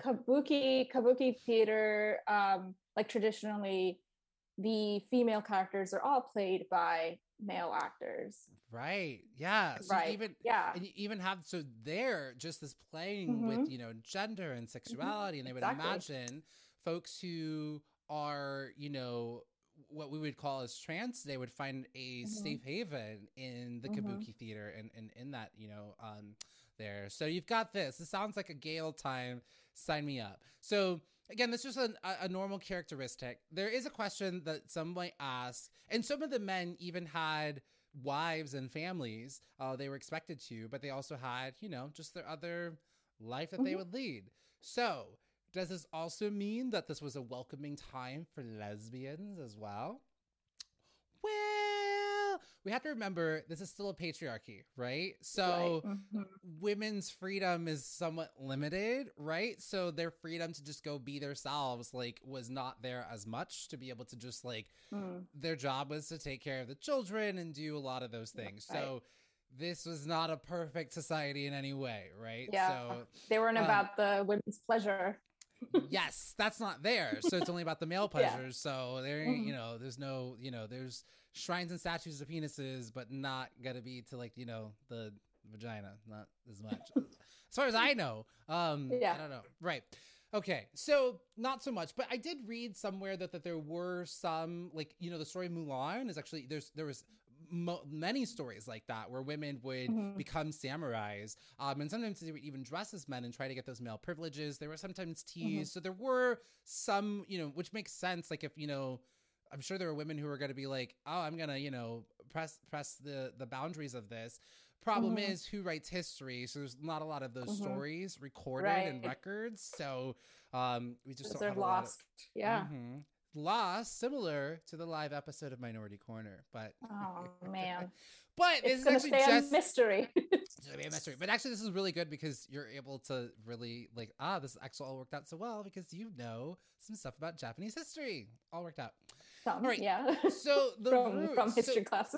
kabuki kabuki theater, um, like traditionally, the female characters are all played by male actors. Right. Yeah. So Right. even, Yeah. and you even have, so they're just this playing with, Mhm. you know, gender and sexuality. And they would Exactly. imagine folks who are, you know, what we would call as trans today would find a Mhm. safe haven in the Mhm. kabuki theater and, and in that, you know, um, there. So you've got this. This sounds like a gay old time. Sign me up. So again, this is a, a normal characteristic. There is a question that some might ask, and some of the men even had wives and families. Uh, they were expected to, but they also had, you know, just their other life that they Mhm. would lead. So does this also mean that this was a welcoming time for lesbians as well? Well, we have to remember this is still a patriarchy, right? So Right. Mhm. women's freedom is somewhat limited, right? So their freedom to just go be themselves, like, was not there as much to be able to just, like, Mm. their job was to take care of the children and do a lot of those things. Right. So this was not a perfect society in any way, right? Yeah. So They weren't um, about the women's pleasure. yes, that's not there. So it's only about the male Yeah. pleasures. So there, Mhm. you know, there's no, you know, there's shrines and statues of penises, but not gonna be to, like, you know, the vagina, not as much. As far as I know. Um, Yeah. I don't know. Right. Okay. So not so much, but I did read somewhere that, that there were some, like, you know, the story of Mulan is actually, there's, there was mo- many stories like that where women would Mhm. become samurais, um, and sometimes they would even dress as men and try to get those male privileges. They were sometimes teased, so there were some, you know, which makes sense. Like, if, you know, I'm sure there were women who were going to be like, oh, I'm gonna, you know, press press the the boundaries of this. Problem Mhm. is, who writes history? So there's not a lot of those Mhm. stories recorded in Right. records. So um, we just Those don't are have a lot of. lost. Yeah. Mhm. Lost, similar to the live episode of Minority Corner, but Oh man. but this It's is gonna actually stay just a mystery. it's gonna be a mystery. But actually, this is really good because you're able to really like ah, this actually all worked out so well because you know some stuff about Japanese history. All worked out. Some, All right. yeah. So the from, root- from so- history classes.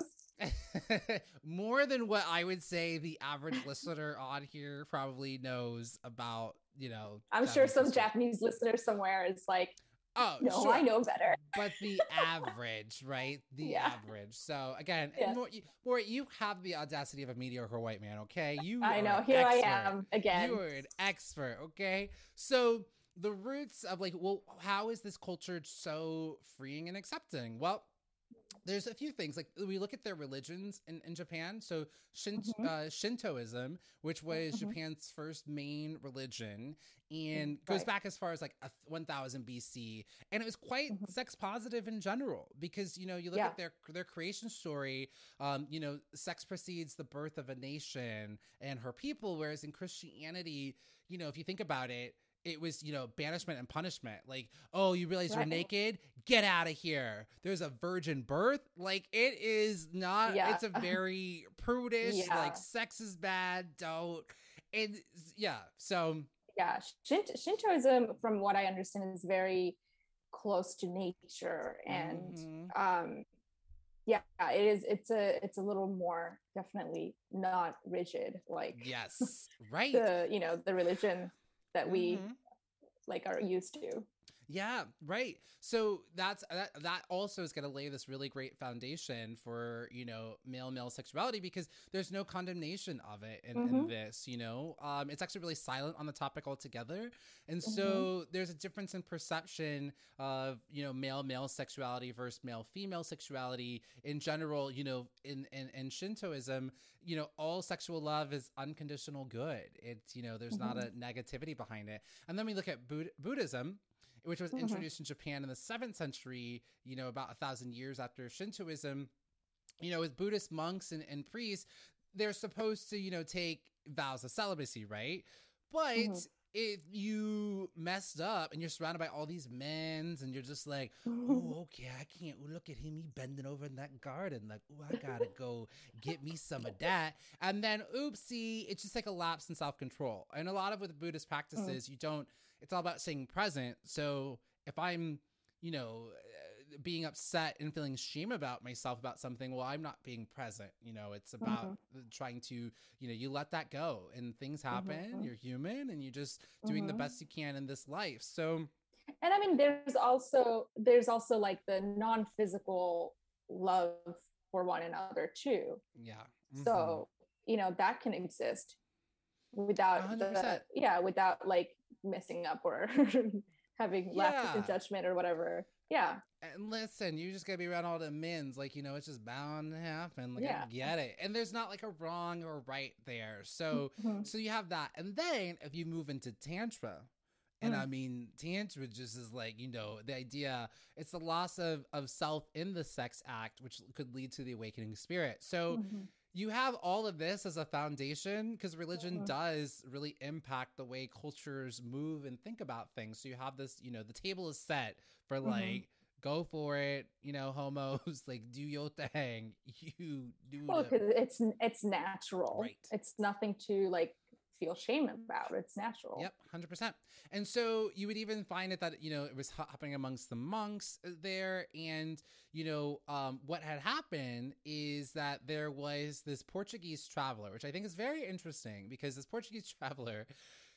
more than what I would say the average listener on here probably knows about, you know. I'm sure Japanese some history. Japanese listener somewhere is like, Oh, no, sure. I know better. But the average, right? The Yeah. average. So again, Yeah. more, you, more, you have the audacity of a mediocre white man, okay? You I are know. an Here I expert. am again. You are an expert, okay? So the roots of like, well, how is this culture so freeing and accepting? Well, there's a few things. Like we look at their religions in, in Japan. So Shin, Mhm. uh, Shintoism, which was Mhm. Japan's first main religion, and goes Right. back as far as like a one thousand B C, and it was quite Mhm. sex positive in general because you know you look Yeah. at their their creation story. Um, you know, sex precedes the birth of a nation and her people, whereas in Christianity, you know, if you think about it. It was, you know, banishment and punishment. Like, oh, you realize you're Right. naked? Get out of here. There's a virgin birth. Like, it is not, Yeah. it's a very prudish, Yeah. like, sex is bad. Don't. And yeah. So, Yeah. Shinto- Shintoism, from what I understand, is very close to nature. And mhm. um, yeah, it is. It's a, it's a little more definitely not rigid, like yes. Right. the, you know, the religion that we Mhm. like are used to. Yeah, right. So that's that that also is going to lay this really great foundation for, you know, male male sexuality because there's no condemnation of it in, in Mhm. this, you know. Um it's actually really silent on the topic altogether. And so there's a difference in perception of, you know, male male sexuality versus male female sexuality in general, you know, in in, in Shintoism, you know, all sexual love is unconditional good. It's, you know, there's not a negativity behind it. And then we look at Bud- Buddhism, which was Mhm. introduced in Japan in the seventh century, you know, about a thousand years after Shintoism, you know, with Buddhist monks and, and priests, they're supposed to, you know, take vows of celibacy, right? But Mhm. if you messed up and you're surrounded by all these men and you're just like, oh, okay, I can't ooh, look at him, he bending over in that garden. Like, oh, I gotta go get me some of that. And then, oopsie, it's just like a lapse in self-control. And a lot of with Buddhist practices, you don't, it's all about staying present. So if I'm, you know, uh, being upset and feeling shame about myself about something, well, I'm not being present. You know, it's about trying to, you know, you let that go and things happen. Mhm. You're human and you're just doing the Mhm. best you can in this life. So, And I mean, there's also there's also like the non-physical love for one another too. yeah. So you know that can exist without one hundred the percent. yeah without like messing up or having lapses in Yeah. judgment or whatever. Yeah. And listen, you just gotta be around all the men's, like, you know, it's just bound to happen. Like, Yeah. I get it. And there's not like a wrong or right there. So, Mhm. so you have that. And then if you move into Tantra, and Mm. I mean, Tantra just is like, you know, the idea, it's the loss of, of self in the sex act, which could lead to the awakening spirit. So, Mhm. you have all of this as a foundation because religion Mhm. does really impact the way cultures move and think about things. So you have this, you know, the table is set for Mhm. like, go for it, you know, homos, like do your thing. You do Well, the- because it's it's natural. Right. It's nothing to like feel shame about. It's natural. Yep, one hundred percent. And so you would even find it that, you know, it was ha- happening amongst the monks there. And, you know, um, what had happened is that there was this Portuguese traveler, which I think is very interesting because this Portuguese traveler,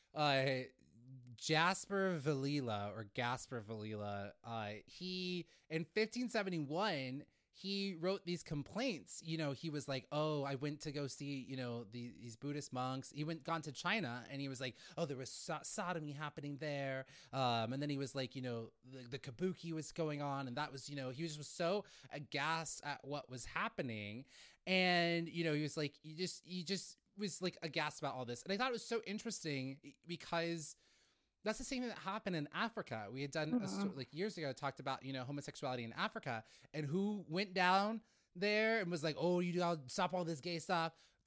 uh, Jasper Valila or Gasper Valila, uh, he, in fifteen seventy-one, he wrote these complaints. You know, he was like, oh, I went to go see, you know, the, these Buddhist monks. He went gone to China and he was like, oh, there was so- sodomy happening there. Um, and then he was like, you know, the, the kabuki was going on. And that was, you know, he was just so aghast at what was happening. And, you know, he was like, you just, he just was like aghast about all this. And I thought it was so interesting because that's the same thing that happened in Africa. We had done a, sto- like years ago, talked about, you know, homosexuality in Africa and who went down there and was like, oh, you gotta stop all this gay stuff.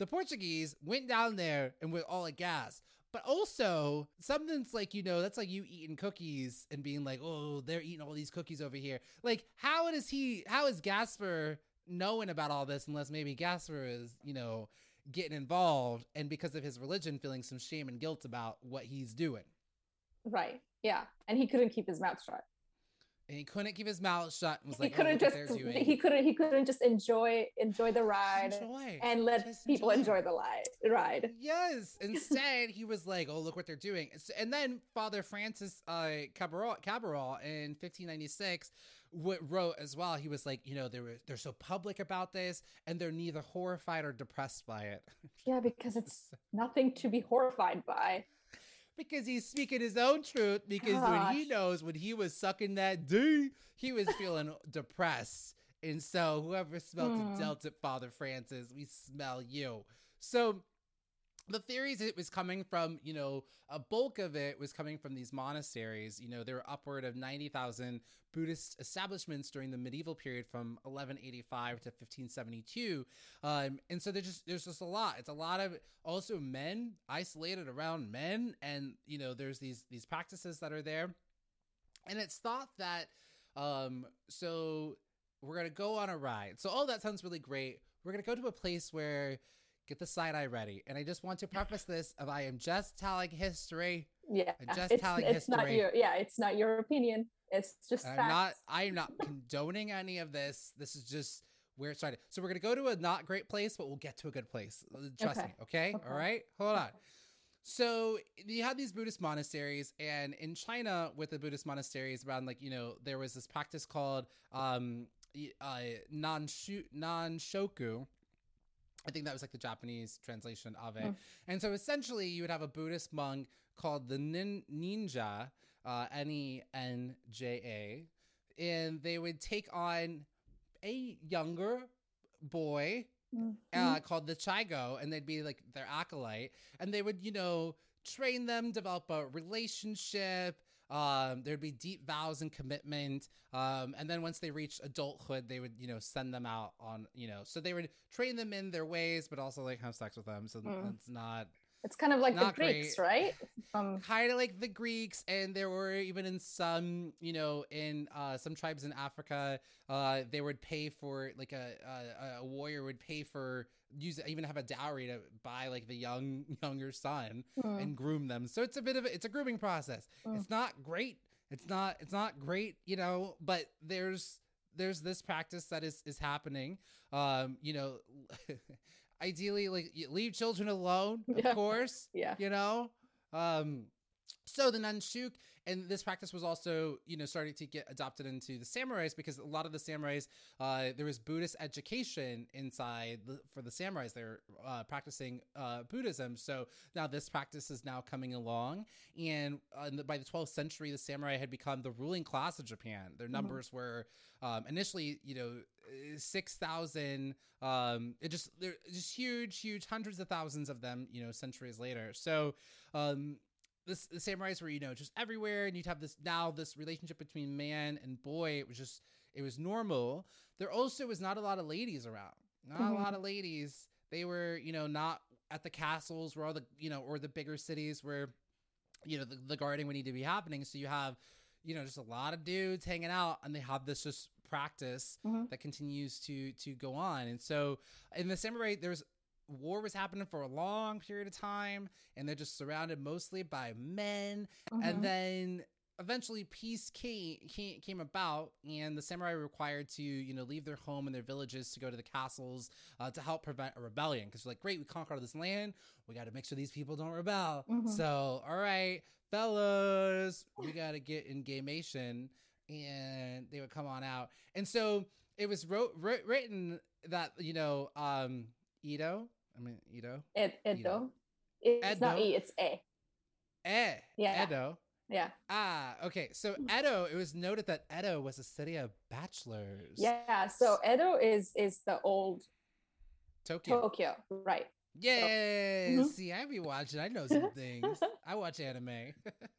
the Portuguese went down there and were all aghast. But also, something's like, you know, that's like you eating cookies and being like, oh, they're eating all these cookies over here. Like, how does he, how is Gasper knowing about all this unless maybe Gasper is, you know, getting involved and because of his religion feeling some shame and guilt about what he's doing. Right. Yeah. And he couldn't keep his mouth shut. And he couldn't keep his mouth shut and was He like, couldn't oh, just he couldn't he couldn't just enjoy enjoy the ride enjoy. and let Just people enjoy. enjoy the li- ride. Yes. Instead, he was like, oh, look what they're doing. And then Father Francis uh, Cabral, Cabral in fifteen ninety-six w- wrote as well. He was like, you know, they were, they're so public about this and they're neither horrified or depressed by it. Yeah, because it's nothing to be horrified by. Because he's speaking his own truth. Because Gosh. when he knows when he was sucking that D, he was feeling depressed. And so whoever smelt Hmm. it dealt it, Father Francis. We smell you. So the theories it was coming from, you know, a bulk of it was coming from these monasteries. You know, there were upward of ninety thousand Buddhist establishments during the medieval period from eleven eighty-five to fifteen seventy-two. Um, and so there's just, there's just a lot. It's a lot of also men isolated around men. And, you know, there's these, these practices that are there. And it's thought that, um, so we're going to go on a ride. So, oh, that sounds really great. We're going to go to a place where get the side eye ready. And I just want to preface this of I am just telling history. Yeah. I'm just it's telling it's not history. your yeah, it's not your opinion. It's just I'm facts. not I'm not condoning any of this. This is just where it started. So we're gonna go to a not great place, but we'll get to a good place. Trust Okay. me. Okay? Okay. All right. Hold on. So you had these Buddhist monasteries, and in China with the Buddhist monasteries around, like, you know, there was this practice called um y- uh non-shu non-shoku. I think that was like the Japanese translation of it. Mm. And so essentially you would have a Buddhist monk called the nin- ninja, uh, N E N J A, and they would take on a younger boy Mhm. uh, called the Chigo, and they'd be like their acolyte, and they would, you know, train them, develop a relationship. Um, there'd be deep vows and commitment. Um, and then once they reached adulthood, they would, you know, send them out on, you know, so they would train them in their ways, but also like have sex with them. So Mm. it's not It's kind of like the Not Greeks, great. right? Um, kind of like the Greeks. And there were even in some, you know, in uh, some tribes in Africa, uh, they would pay for like a, a, a warrior would pay for use even have a dowry to buy like the young younger son mm, and groom them. So it's a bit of a, it's a grooming process. Mm. It's not great. It's not it's not great, you know, but there's there's this practice that is is happening. Um, you know, ideally like you leave children alone, of Yeah. course. yeah. You know? Um so the Nanshuk, and this practice was also, you know, starting to get adopted into the samurais, because a lot of the samurais, uh, there was Buddhist education inside the, for the samurais. They're uh, practicing uh, Buddhism. So now this practice is now coming along. And uh, in the, by the twelfth century, the samurai had become the ruling class of Japan. Their numbers were um, initially, you know, six thousand. Um, it just, they're just huge, huge, hundreds of thousands of them, you know, centuries later. So, um, This, the samurais were, you know, just everywhere, and you'd have this now this relationship between man and boy. It was just, it was normal. There also was not a lot of ladies around, not Mhm. a lot of ladies. They were, you know, not at the castles where all the, you know, or the bigger cities where, you know, the, the guarding would need to be happening. So you have, you know, just a lot of dudes hanging out, and they have this just practice Mhm. that continues to to go on. And so in the samurai, there's war was happening for a long period of time, and they're just surrounded mostly by men. Mhm. And then eventually peace came, came came about, and the samurai were required to, you know, leave their home and their villages to go to the castles uh, to help prevent a rebellion, because they're like, great, we conquered this land, we got to make sure these people don't rebel. Mhm. So all right, fellas, we got to get in gamation. And they would come on out. And so it was wrote, writ- written that, you know, um Edo, I mean Edo, Ed, know. Edo. It's not Edo. E, it's A. eh, Yeah. Edo. Yeah. Ah, okay. So Edo, it was noted that Edo was a city of bachelors. Yeah. So Edo is is the old Tokyo. Tokyo, right? Yay! Mhm. See, I be watching. I know some things. I watch anime.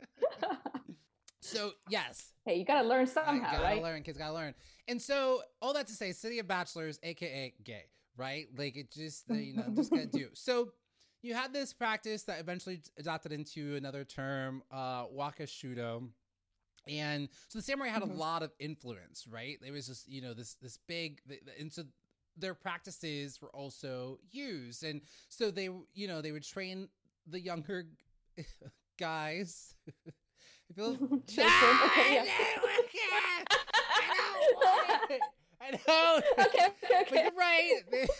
So yes, Hey, you gotta learn I somehow, gotta right? learn. Kids gotta learn. And so all that to say, city of bachelors, aka gay. right? Like it just, they, you know, just gotta do. So you had this practice that eventually adopted into another term, uh, wakashudo. And so the samurai had mm-hmm. a lot of influence, right? It was just, you know, this, this big, and so their practices were also used. And so they, you know, they would train the younger guys. I feel ah, okay, yeah. I know. Okay, okay, okay. But you're right.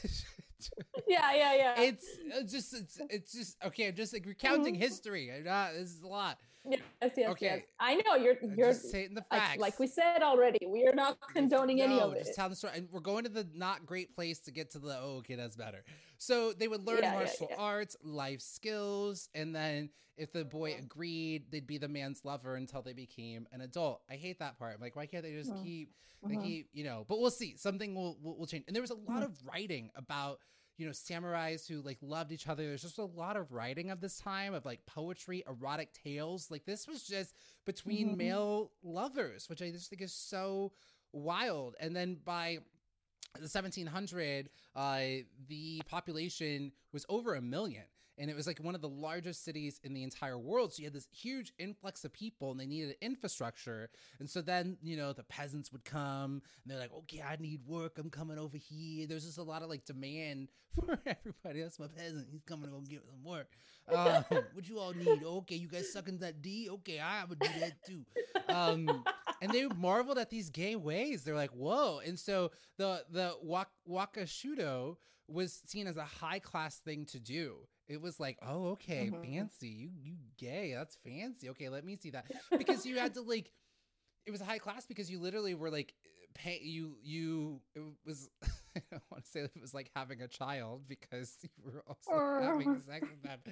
yeah, yeah, yeah. It's, it's just, it's, it's just okay. I'm just like recounting mm-hmm. history. I'm not, this is a lot. Yes, yes, okay. yes. I know you're, you're just stating the facts. Like, like we said already, we are not condoning no, any of it. Just telling the story, and we're going to the not great place to get to the oh, okay, that's better. So they would learn yeah, martial yeah, yeah. arts, life skills, and then if the boy mm-hmm. agreed, they'd be the man's lover until they became an adult. I hate that part. I'm like, why can't they just mm-hmm. keep, they mm-hmm. keep, you know? But we'll see. Something will will, will change. And there was a lot mm-hmm. of writing about, you know, samurais who like loved each other. There's just a lot of writing of this time of like poetry, erotic tales. Like this was just between mm-hmm. male lovers, which I just think is so wild. And then by the seventeen hundred, uh, the population was over a million. And it was like one of the largest cities in the entire world. So you had this huge influx of people and they needed infrastructure. And so then, you know, the peasants would come and they're like, okay, I need work. I'm coming over here. There's just a lot of like demand for everybody. That's my peasant. He's coming to go get some work. Um, what you all need? Okay, you guys sucking that D? Okay, I would do that too. Um, and they marveled at these gay ways. They're like, whoa. And so the, the wak- wakashudo was seen as a high class thing to do. It was like, oh, okay, mm-hmm. fancy. You you gay. That's fancy. Okay, let me see that. Because you had to like, it was a high class because you literally were like, pay you you. It was I don't want to say that it was like having a child because you were also uh. having sex with them.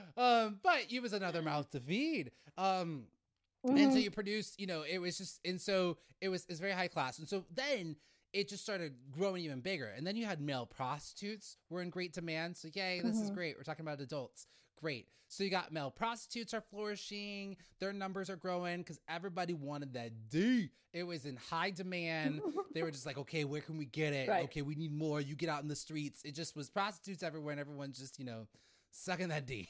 Um, but it was another mouth to feed. Um, mm-hmm. and so you produce. You know, it was just, and so it was it's very high class. And so then it just started growing even bigger. And then you had male prostitutes were in great demand. So yay, this mm-hmm. is great. We're talking about adults. Great. So you got male prostitutes are flourishing. Their numbers are growing because everybody wanted that D. It was in high demand. They were just like, okay, where can we get it? Right. Okay, we need more. You get out in the streets. It just was prostitutes everywhere and everyone's just, you know, sucking that D.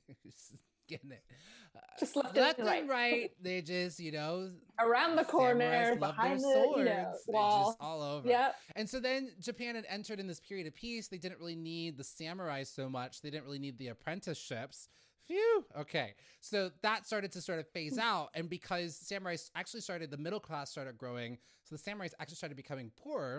Getting it. Just left, left and right. right. right. They just, you know, around the corner, behind the swords. You know, wall. Just all over. Yeah. And so then Japan had entered in this period of peace. They didn't really need the samurai so much. They didn't really need the apprenticeships. Phew. Okay. So that started to sort of phase out. And because samurais actually started, the middle class started growing. So the samurais actually started becoming poorer.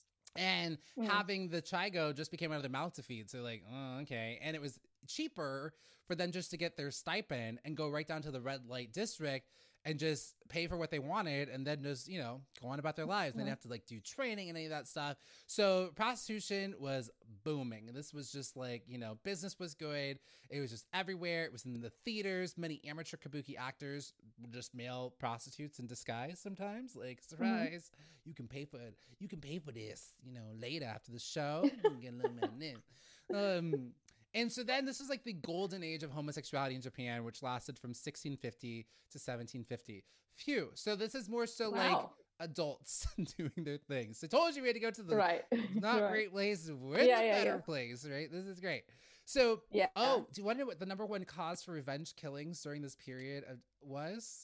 And mm. having the Chigo just became another mouth to feed. So like, oh, okay. And it was cheaper for them just to get their stipend and go right down to the red light district and just pay for what they wanted and then just, you know, go on about their lives. Mm. They didn't have to like do training and any of that stuff. So prostitution was booming. And this was just like, you know, business was good. It was just everywhere. It was in the theaters. Many amateur kabuki actors were just male prostitutes in disguise sometimes. Like, surprise, mm-hmm. you can pay for it. You can pay for this, you know, later after the show. You can get a little bit in. Um, And so then this is like the golden age of homosexuality in Japan, which lasted from sixteen fifty to seventeen fifty. Phew. So this is more so wow. like adults doing their things. I told you we had to go to the right. not right. great place. We're in yeah, the yeah, better yeah. place, right? This is great. So, yeah. oh, do you wonder what the number one cause for revenge killings during this period of, was?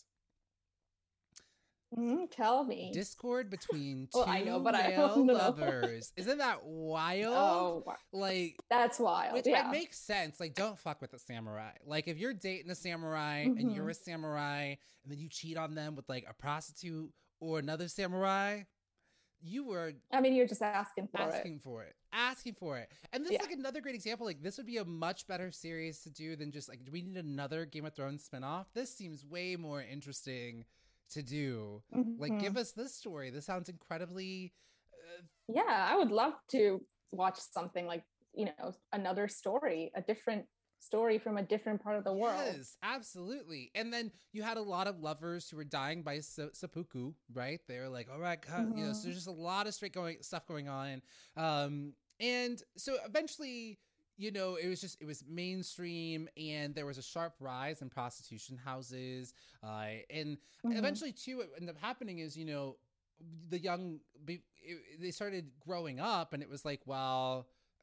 Mm, tell me. Discord between two well, I know, but male I don't know. lovers. Isn't that wild? Oh, like that's wild. Which yeah. it makes sense. Like, don't fuck with a samurai. Like, if you're dating a samurai mm-hmm. and you're a samurai, and then you cheat on them with like a prostitute or another samurai, you were. I mean, you're just asking for asking it. Asking for it. Asking for it. And this yeah. is like another great example. Like, this would be a much better series to do than just like, do we need another Game of Thrones spinoff? This seems way more interesting to do. Mm-hmm. Like, give us this story. This sounds incredibly uh, yeah, I would love to watch something like, you know, another story, a different story from a different part of the world. Yes, absolutely. And then you had a lot of lovers who were dying by se- seppuku, right? They were like, all right, mm-hmm. you know, so there's just a lot of straight going stuff going on. Um, and so eventually, you know, it was just, it was mainstream and there was a sharp rise in prostitution houses. Uh, and mm-hmm. eventually too, what ended up happening is, you know, the young, they started growing up and it was like, well,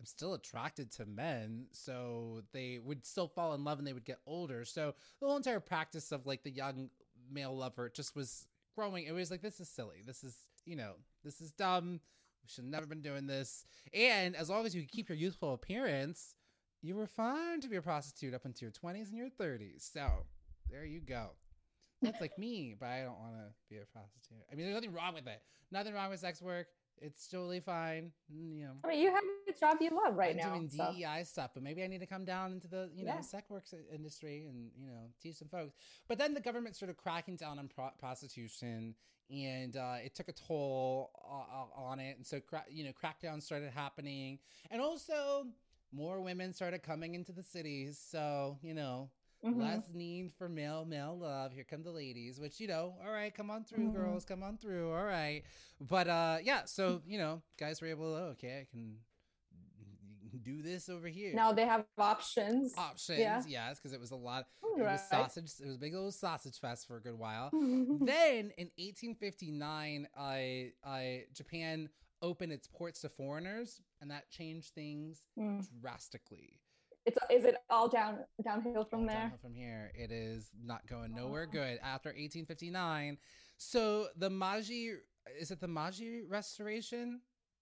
I'm still attracted to men. So they would still fall in love and they would get older. So the whole entire practice of like the young male lover just was growing. It was like, this is silly. This is, you know, this is dumb. We should have never been doing this. And as long as you keep your youthful appearance, you were fine to be a prostitute up into your twenties and your thirties. So there you go. That's like me, but I don't want to be a prostitute. I mean, there's nothing wrong with it. Nothing wrong with sex work. It's totally fine. You know, I mean, you have a job you love right I'm now. doing so. D E I stuff, but maybe I need to come down into the, you know, Yeah. sex work industry and, you know, teach some folks. But then the government started cracking down on pro- prostitution, and uh, it took a toll uh, on it. And so, cra- you know, crackdowns started happening. And also more women started coming into the cities. So, you know, Mhm. less need for male, male love. Here come the ladies, which, you know, all right, come on through, Mhm. girls, come on through. All right. But uh, yeah, so, you know, guys were able to, oh, okay, I can do this over here. Now they have options. Options, Yeah. yes, because it was a lot. It was Right. sausage. It was a big little sausage fest for a good while. Then in eighteen fifty-nine, I, I, Japan opened its ports to foreigners, and that changed things Mm. drastically. It's is it all down downhill from All there? downhill from here, it is not going nowhere good after eighteen fifty-nine. So the Meiji, is it the Meiji Restoration?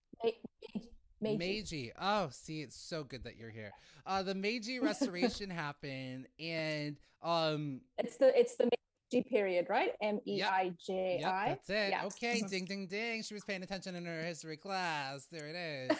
Ma- Meiji. Meiji. Oh, see, it's so good that you're here. Uh, the Meiji Restoration happened, and um, It's the it's the Meiji period, right? M E I J yep, I. that's it. Yeah. Okay, Mhm. ding, ding, ding. She was paying attention in her history class. There it is.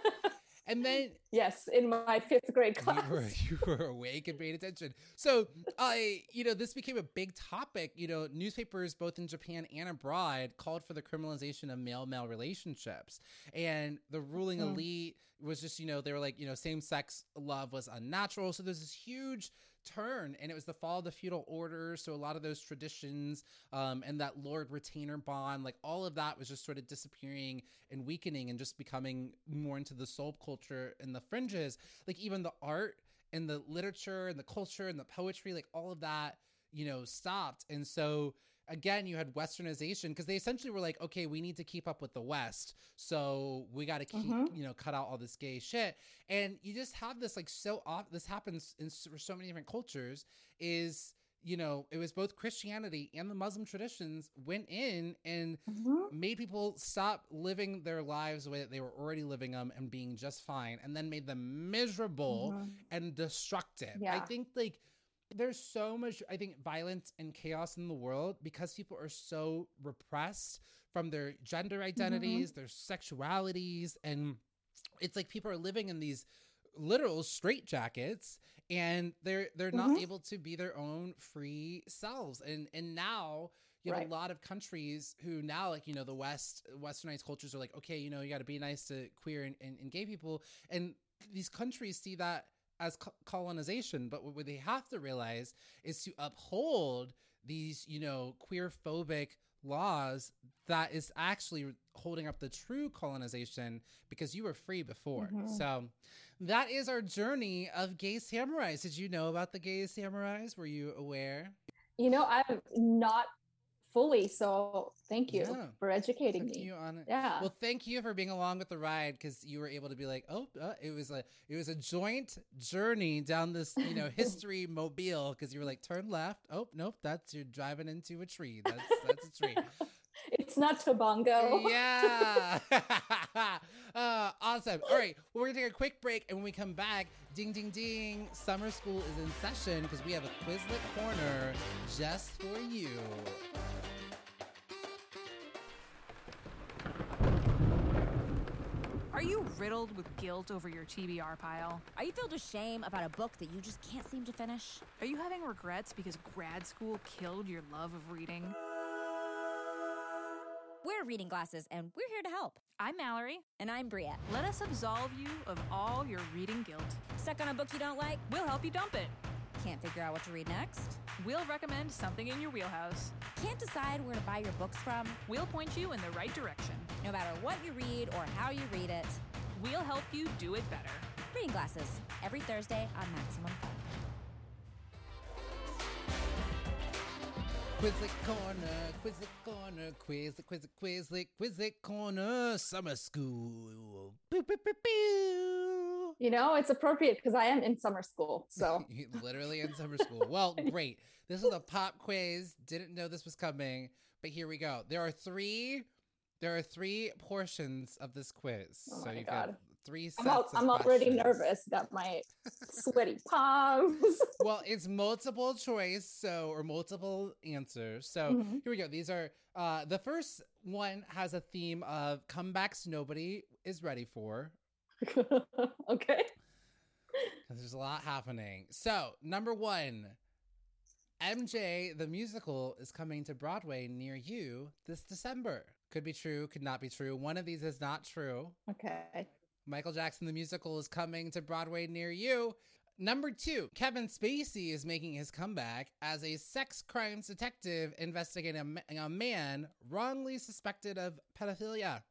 And then Yes, in my fifth grade class. you were you were awake and paying attention. So I, you know, this became a big topic. You know, newspapers both in Japan and abroad called for the criminalization of male-male relationships, and the ruling Mm. elite was just, you know, they were like, you know, same-sex love was unnatural. So there's this huge turn, and it was the fall of the feudal order. So a lot of those traditions um, and that lord retainer bond, like all of that was just sort of disappearing and weakening and just becoming more into the soul culture and the fringes. Like even the art and the literature and the culture and the poetry, like all of that, you know, stopped. And so again, you had westernization because they essentially were like, okay, we need to keep up with the West. So we got to keep, Mhm. you know, cut out all this gay shit. And you just have this like so off, this happens in so, for so many different cultures is, you know, it was both Christianity and the Muslim traditions went in and Mhm. made people stop living their lives the way that they were already living them and being just fine, and then made them miserable Mhm. and destructive. I Yeah. think like there's so much, I think, violence and chaos in the world because people are so repressed from their gender identities, their sexualities, and it's like people are living in these literal straitjackets and they're they're not Mhm. able to be their own free selves. And and now you have Right. a lot of countries who now, like, you know, the West, westernized cultures are like, okay, you know, you got to be nice to queer and, and, and gay people. And these countries see that as co- colonization. But what they have to realize is to uphold these, you know, queer phobic laws that is actually holding up the true colonization because you were free before. Mhm. So that is our journey of gay samurais. Did you know about the gay samurais? Were you aware? You know, I'm not fully, so thank you Yeah. for educating Took me. you on it. Yeah. Well, thank you for being along with the ride because you were able to be like, oh, uh, it was a it was a joint journey down this, you know, history mobile because you were like, turn left. Oh, nope, that's you're driving into a tree. That's that's a tree. It's not Tobongo. Yeah. uh, awesome. All right. Well, we're going to take a quick break. And when we come back, ding, ding, ding, summer school is in session because we have a Quizlet corner just for you. Are you riddled with guilt over your T B R pile? Are you filled with shame about a book that you just can't seem to finish? Are you having regrets because grad school killed your love of reading? We're Reading Glasses, and we're here to help. I'm Mallory. And I'm Bria. Let us absolve you of all your reading guilt. Stuck on a book you don't like? We'll help you dump it. Can't figure out what to read next? We'll recommend something in your wheelhouse. Can't decide where to buy your books from? We'll point you in the right direction. No matter what you read or how you read it, We'll help you do it better. Reading Glasses, every Thursday on Maximum Fun. Quizlet corner, Quizlet corner, Quizlet, Quizlet, Quizlet, Quizlet corner, summer school. Pew, pew, pew, pew. You know, it's appropriate because I am in summer school. So literally in summer school. Well, great. This is a pop quiz. Didn't know this was coming, but here we go. There are three. There are three portions of this quiz. Oh so my you've God. got three sets I'm, al- of I'm already questions. nervous. Got my sweaty palms. Well, it's multiple choice, so or multiple answers. So Mm-hmm. here we go. These are uh, the first one has a theme of comebacks nobody is ready for. Okay. There's a lot happening. So number one, M J the musical is coming to Broadway near you this December. Could be true, could not be true. One of these is not true. Okay. Michael Jackson the musical is coming to Broadway near you. Number two, Kevin Spacey is making his comeback as a sex crimes detective investigating a, ma- a man wrongly suspected of pedophilia.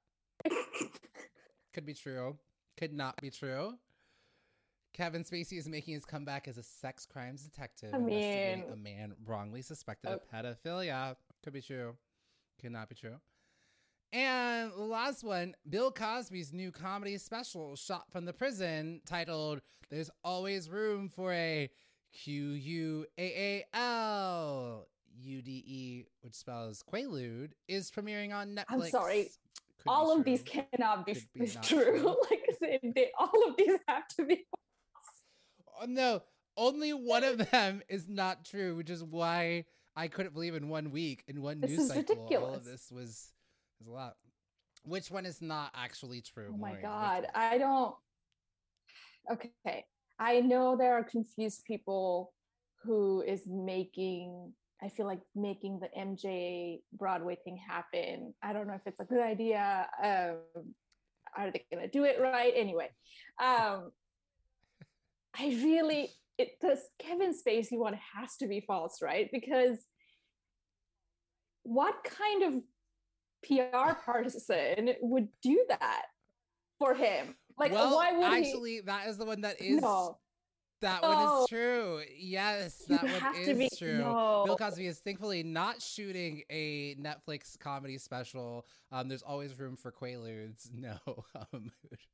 Could be true, could not be true. Kevin Spacey is making his comeback as a sex crimes detective I investigating mean- a man wrongly suspected Oh. of pedophilia. Could be true, could not be true. And the last one, Bill Cosby's new comedy special shot from the prison titled There's Always Room for a Q U A A L U D E, which spells Quaalude, is premiering on Netflix. I'm sorry. Could be all of true. these cannot be, Could be be not true. true. Like I said, they, all of these have to be. Oh, no, only one of them is not true, which is why I couldn't believe in one week, in one This news is cycle, all ridiculous. of this was, was a lot. Which one is not actually true? Oh my Maureen? Which God. one? I don't. Okay. I know there are confused people who is making, I feel like making the M J Broadway thing happen. I don't know if it's a good idea. Um, are they going to do it right? Anyway, um, I really, it does. Kevin Spacey one has to be false, right? Because what kind of P R person would do that for him? Like, well, why would actually, he? that is the one that is No. that one No. is true. Yes, You that one have to is be- true. no. Bill Cosby is thankfully not shooting a Netflix comedy special. Um, there's always room for Quaaludes. No, um,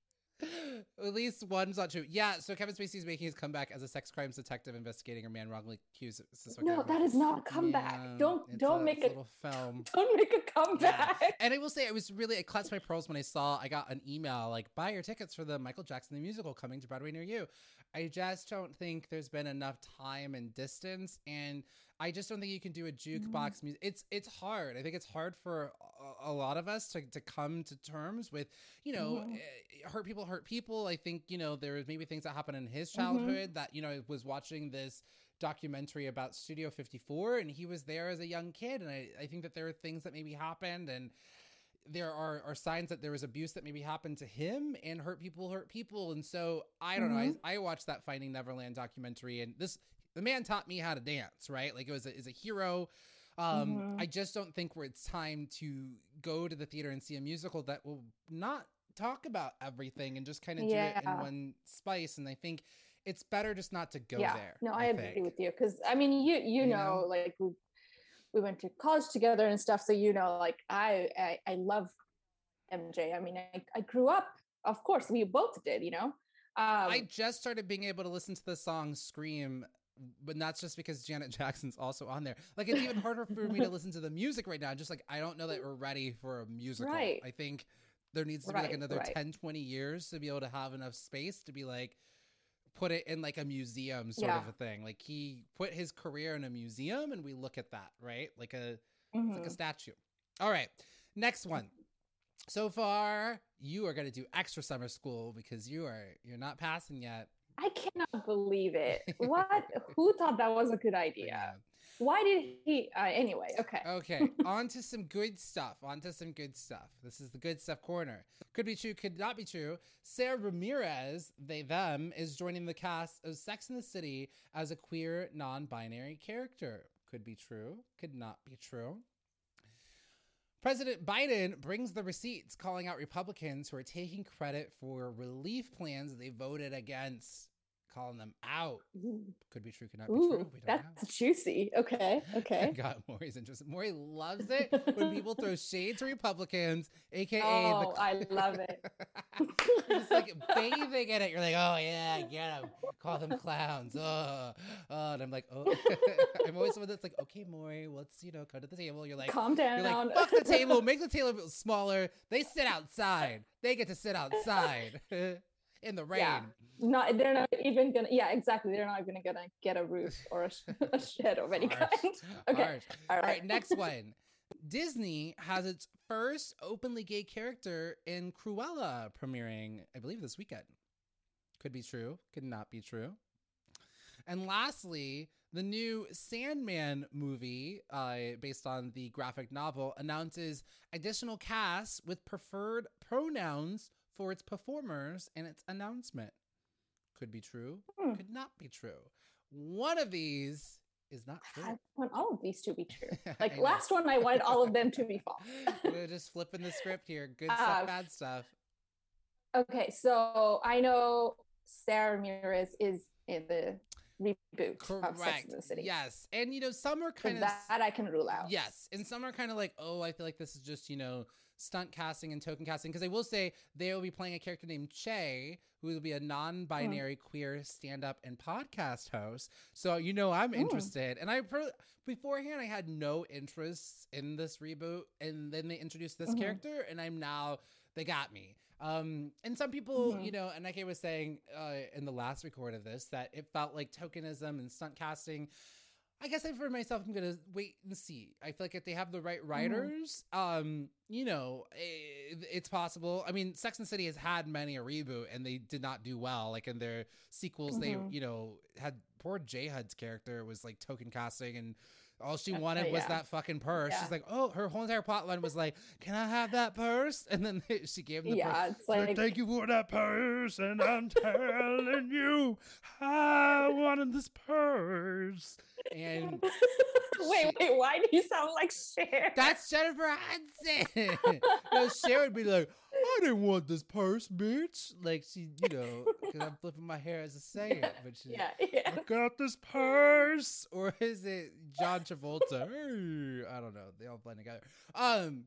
at least one's not true. Yeah, so Kevin Spacey is making his comeback as a sex crimes detective investigating a man wrongly accused of suspected No, of- that is not a comeback. Yeah, don't it's don't a, make it's a little film. don't make a Yeah. comeback. And I will say, I was really, it clutched my pearls when I saw, I got an email like, buy your tickets for the Michael Jackson the musical coming to Broadway near you. I just don't think there's been enough time and distance. And I just don't think you can do a jukebox music. It's it's hard. I think it's hard for a, a lot of us to, to come to terms with, you know, Mhm. eh, hurt people hurt people. I think, you know, there was maybe things that happened in his Mhm. childhood that, you know, I was watching this documentary about Studio fifty-four and he was there as a young kid. And I, I think that there are things that maybe happened and there are, are signs that there was abuse that maybe happened to him, and hurt people hurt people. And so I don't Mhm. know. I, I watched that Finding Neverland documentary, and this, the man taught me how to dance, right? Like it was a, is a hero. Um, Mhm. I just don't think where it's time to go to the theater and see a musical that will not talk about everything and just kind of do it in Yeah. one spice. And I think it's better just not to go yeah, there. no, I, agree think. with you because I mean, you you, You know, know? like we we went to college together and stuff, so you know, like I I, I love M J. I mean, I, I grew up. Of course, we both did. You know. Um, I just started being able to listen to the song Scream, but that's just because Janet Jackson's also on there. Like, it's even harder for me to listen to the music right now. Just like, I don't know that we're ready for a musical. Right. I think there needs to be Right, like another right. ten, twenty years to be able to have enough space to be like, put it in like a museum sort Yeah. of a thing. Like, he put his career in a museum and we look at that, right? Like a, it's like a mhm. statue. All right. Next one. So far, you are going to do extra summer school because you are, you're not passing yet. I cannot believe it. What? Who thought that was a good idea? Yeah. Why did he? Uh, anyway, okay. Okay, on to some good stuff. On to some good stuff. This is the good stuff corner. Could be true, could not be true. Sarah Ramirez, they, them, is joining the cast of Sex and the City as a queer, non-binary character. Could be true, could not be true. President Biden brings the receipts, calling out Republicans who are taking credit for relief plans they voted against. calling them out. Ooh. Could be true, could not be Ooh, true. We don't that's know. juicy. Okay, I okay. got Maury's interested. Maury loves it when people throw shade to Republicans, aka Oh, the. I love it. You're just like bathing in it. You're like, oh yeah, get them. Call them clowns. Oh, oh, and I'm like, oh. I'm always someone that's like, okay, Maury, let's you know come to the table. You're like, Calm down. you're like, fuck the table. Make the table smaller. They sit outside. They get to sit outside in the rain. Yeah. Not they're not even gonna yeah exactly they're not even gonna get a roof or a, sh- a shed of any Harsh. kind. Okay, Harsh. all All right. right, next one. Disney has its first openly gay character in Cruella premiering, I believe, this weekend. Could be true, could not be true. And lastly, the new Sandman movie, uh, based on the graphic novel, announces additional casts with preferred pronouns for its performers in its announcement. Could be true, Hmm. could not be true. One of these is not true. I want all of these to be true. I Like know. last one, I wanted all of them to be false. We're just flipping the script here. Good stuff, Uh, bad stuff. Okay, so I know Sarah Ramirez is in the reboot of Sex Correct. and the City. Yes. And, you know, some are So kind of. that I can rule out. Yes. And some are kind of like, oh, I feel like this is just, you know, stunt casting and token casting. Because I will say they will be playing a character named Che, who will be a non-binary queer stand-up and podcast host. So, you know, I'm Mm. interested. And I pro- beforehand, I had no interest in this reboot. And then they introduced this Mhm. character, and I'm now, they got me. Um, and some people, Mhm. you know, and like I was saying uh, in the last record of this, that it felt like tokenism and stunt casting. I guess I, for myself, I'm going to wait and see. I feel like if they have the right writers, um, you know, it, it's possible. I mean, Sex and the City has had many a reboot and they did not do well. Like in their sequels, Mhm. they, you know, had poor J Hud's character was like token casting and all she Uh, wanted was yeah. that fucking purse. Yeah. She's like, oh, her whole entire plot line was like, can I have that purse? And then she gave him the purse. Yeah, it's She's like, like thank you for that purse, and I'm telling you, I wanted this purse. And wait, wait, why do you sound like Cher? that's Jennifer Hudson. No, Cher would be like, I didn't want this purse, bitch. Like she, you know, because I'm flipping my hair as I say it, but she, yeah, yeah. I got this purse, or is it John Travolta? Hey, I don't know. They all blend together. Um,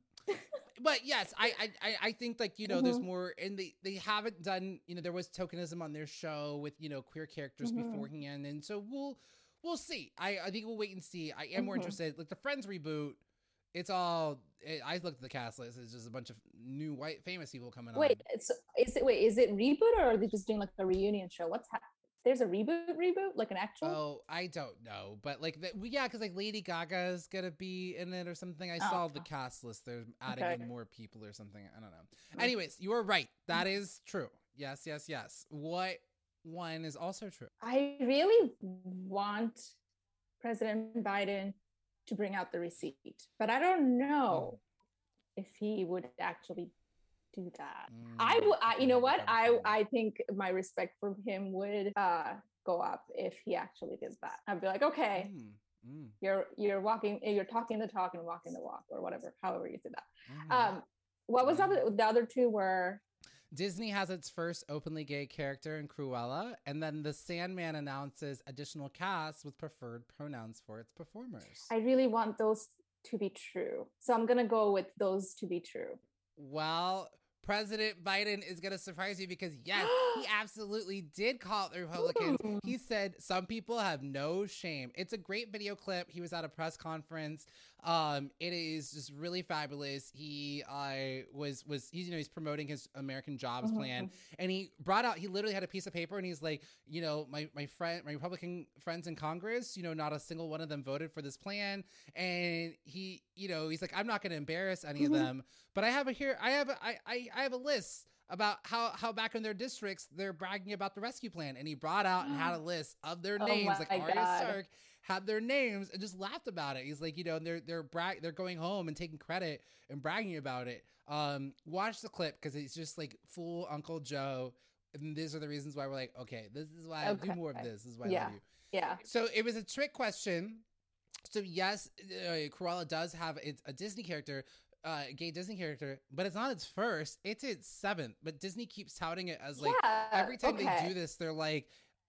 but yes, I, I, I- I think like you know, there's Mhm. more, and they they haven't done. You know, there was tokenism on their show with you know queer characters Mhm. beforehand, and so we'll we'll see. I I think we'll wait and see. I am more Mhm. interested. Like the Friends reboot, it's all. It, I looked at the cast list. It's just a bunch of new white famous people coming on. Wait, it's is it wait, is it reboot or are they just doing like a reunion show? What's happening? There's a reboot reboot? Like an actual? Oh, I don't know, but like that, well, yeah, because like Lady Gaga's gonna be in it or something. I saw the Oh. cast list. They're adding Okay. in more people or something. I don't know. Mm. Anyways, you are right. That is true. Yes, yes, yes. What one is also true? I really want President Biden to bring out the receipt, but I don't know if he would actually do that. I Mm, would, I, you know what? I, conversation. I think my respect for him would uh, go up if he actually did that. I'd be like, okay, Mm, mm, you're you're walking, you're talking the talk and walking the walk, or whatever, however you did that. mhm. Um, what was the other? The other two were Disney has its first openly gay character in Cruella, and then the Sandman announces additional casts with preferred pronouns for its performers. I really want those to be true, so I'm gonna go with those to be true. Well, President Biden is going to surprise you because, yes, he absolutely did call out the Republicans. Hmm. He said some people have no shame. It's a great video clip. He was at a press conference. Um, it is just really fabulous. He uh, was, was he's, you know, he's promoting his American Jobs Mhm. Plan. And he brought out, he literally had a piece of paper and he's like, you know, my, my friend, my Republican friends in Congress, you know, not a single one of them voted for this plan. And he, you know, he's like, I'm not going to embarrass any Mhm. of them, but I have a here, I have a, I, I, I have a list about how, how back in their districts, they're bragging about the rescue plan. And he brought out and had a list of their Oh names, like my Arya God. Stark had their names and just laughed about it. He's like, you know, they're, they're brag, they're going home and taking credit and bragging about it. Um, watch the clip because it's just like full Uncle Joe. And these are the reasons why we're like, okay, this is why I do more of Okay. this. This is why I Yeah. love you. Yeah. So it was a trick question. So yes, uh, Cruella does have it's a Disney character, uh, a gay Disney character, but it's not its first. It's its seventh. But Disney keeps touting it as like Yeah, every time they okay. do this, they're like,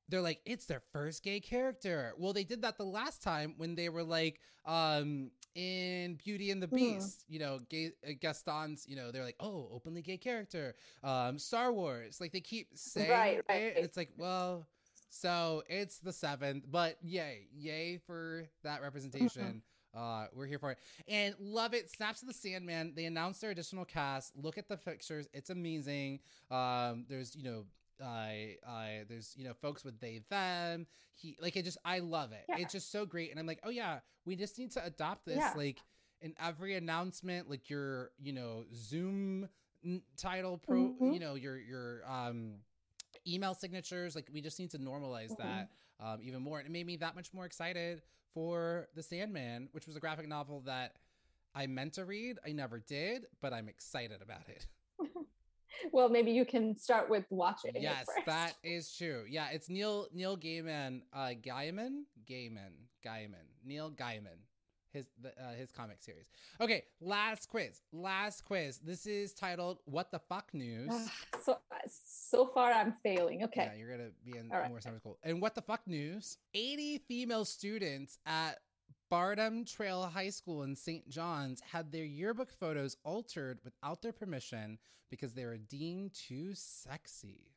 they're like, it's their first gay character. Well, they did that the last time when they were like, um, in Beauty and the Beast, hmm. you know, gay uh, Gaston's, you know, they're like, oh, openly gay character. Um, Star Wars, like they keep saying right, right. it. It's like, well, so it's the seventh, but yay, yay for that representation. Uh, we're here for it and love it. Snaps of the Sandman. They announced their additional cast. Look at the pictures. It's amazing. Um, there's, you know, I, uh, uh, there's, you know, folks with they, them, he, like, it just, I love it. Yeah. It's just so great. And I'm like, oh yeah, we just need to adopt this, yeah. like in every announcement, like your, you know, Zoom n- title pro, mm-hmm. you know, your, your, um, email signatures. Like we just need to normalize mm-hmm. that, um, even more. And it made me that much more excited for The Sandman, which was a graphic novel that I meant to read. I never did, but I'm excited about it. Well, maybe you can start with watching. Yes, it first. That is true. Yeah, it's Neil Neil Gaiman, uh, Gaiman, Gaiman, Gaiman, Neil Gaiman, his the, uh, his comic series. Okay, last quiz. Last quiz. This is titled "What the Fuck News." so so far, I'm failing. Okay, yeah, you're gonna be in All more right. summer school. And what the fuck news? eighty female students at Bardham Trail High School in Saint John's had their yearbook photos altered without their permission because they were deemed too sexy.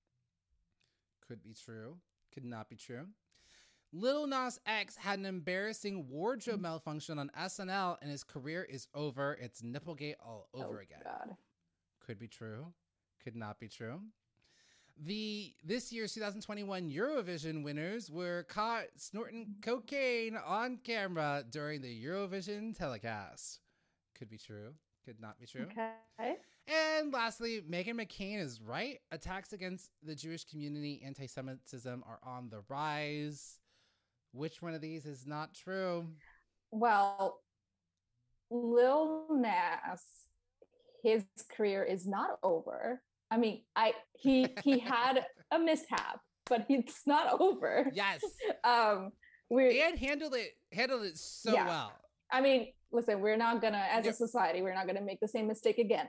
Could be true. Could not be true. Lil Nas X had an embarrassing wardrobe malfunction on S N L and his career is over. It's Nipplegate all over oh, again. God. Could be true. Could not be true. The this year's two thousand twenty-one Eurovision winners were caught snorting cocaine on camera during the Eurovision telecast. Could be true. Could not be true. Okay. And lastly, Meghan McCain is right. Attacks against the Jewish community, anti-Semitism are on the rise. Which one of these is not true? Well, Lil Nas, his career is not over. I mean, I he he had a mishap, but it's not over. Yes. Um, we and handled it handled it so yeah. well. I mean, listen, we're not gonna, as yep. a society, we're not gonna make the same mistake again.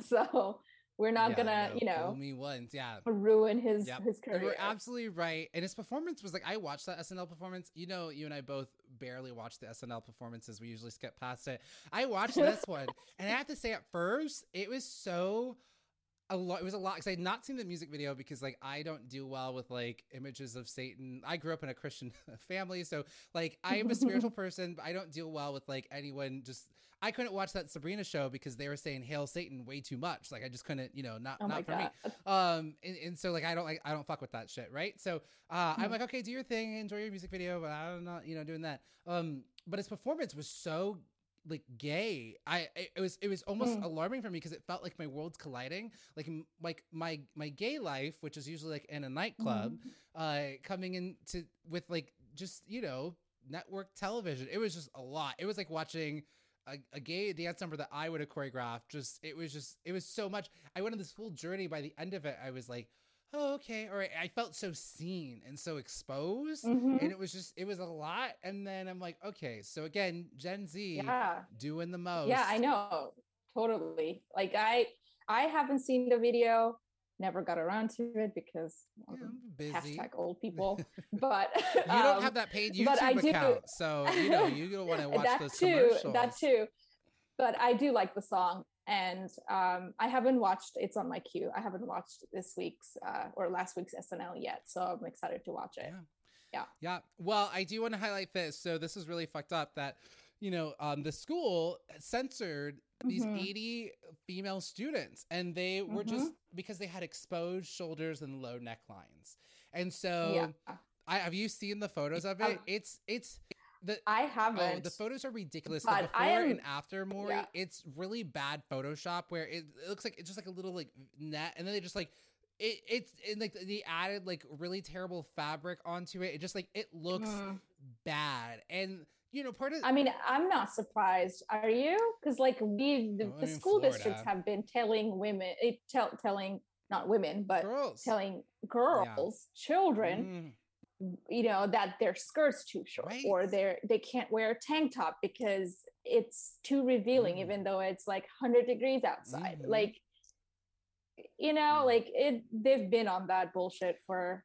So we're not yeah, gonna, no, you know, me once, yeah, ruin his yep. his career. And we're absolutely right. And his performance was like, I watched that S N L performance. You know, you and I both barely watch the S N L performances. We usually skip past it. I watched this one, and I have to say, at first, it was so. A lot, it was a lot because I had not seen the music video because like I don't do well with like images of Satan. I grew up in a Christian family, so like I am a spiritual person, but I don't deal well with like anyone just. I couldn't watch that Sabrina show because they were saying "Hail Satan" way too much. Like I just couldn't, you know, not oh not for God. me. Um, and, and so like I don't like I don't fuck with that shit, right? So uh, I'm like, okay, do your thing, enjoy your music video, but I'm not, you know, doing that. Um, but his performance was so. Like gay, I it was it was almost mm. alarming for me because it felt like my worlds colliding. Like like my my gay life, which is usually like in a nightclub, mm. uh, coming into with like just you know network television. It was just a lot. It was like watching a, a gay dance number that I would have choreographed. Just it was just it was so much. I went on this full journey. By the end of it, I was like, oh, okay, all right. I felt so seen and so exposed, mm-hmm. and it was just, it was a lot. And then I'm like, okay, so again, Gen Z yeah. doing the most. Yeah, I know, totally. Like I, I haven't seen the video, never got around to it because well, yeah, I'm busy. Hashtag old people. But you um, don't have that paid YouTube I account, do. So you know you don't want to watch that those too, commercials. That too. But I do like the song. And um, I haven't watched, it's on my queue. I haven't watched this week's uh, or last week's S N L yet. So I'm excited to watch it. Yeah. Yeah. Yeah. Well, I do want to highlight this. So this is really fucked up that, you know, um, the school censored these mm-hmm. eighty female students and they mm-hmm. were just because they had exposed shoulders and low necklines. And so yeah. I, have you seen the photos of it? Um, it's, it's, The, I haven't. Oh, the photos are ridiculous. But the before am, and after, Maury, yeah. it's really bad Photoshop where it, it looks like it's just like a little like net, and then they just like it. It's it, like they added like really terrible fabric onto it. It just like it looks mm. bad, and you know part of. I mean, I'm not surprised. Are you? Because like we, the, oh, the school Florida. districts have been telling women, it tell, telling not women, but girls. telling girls, yeah. children. Mm. You know that their skirt's too short right. or they're they can't wear a tank top because it's too revealing mm. even though it's like one hundred degrees outside mm-hmm. like you know mm. like it they've been on that bullshit for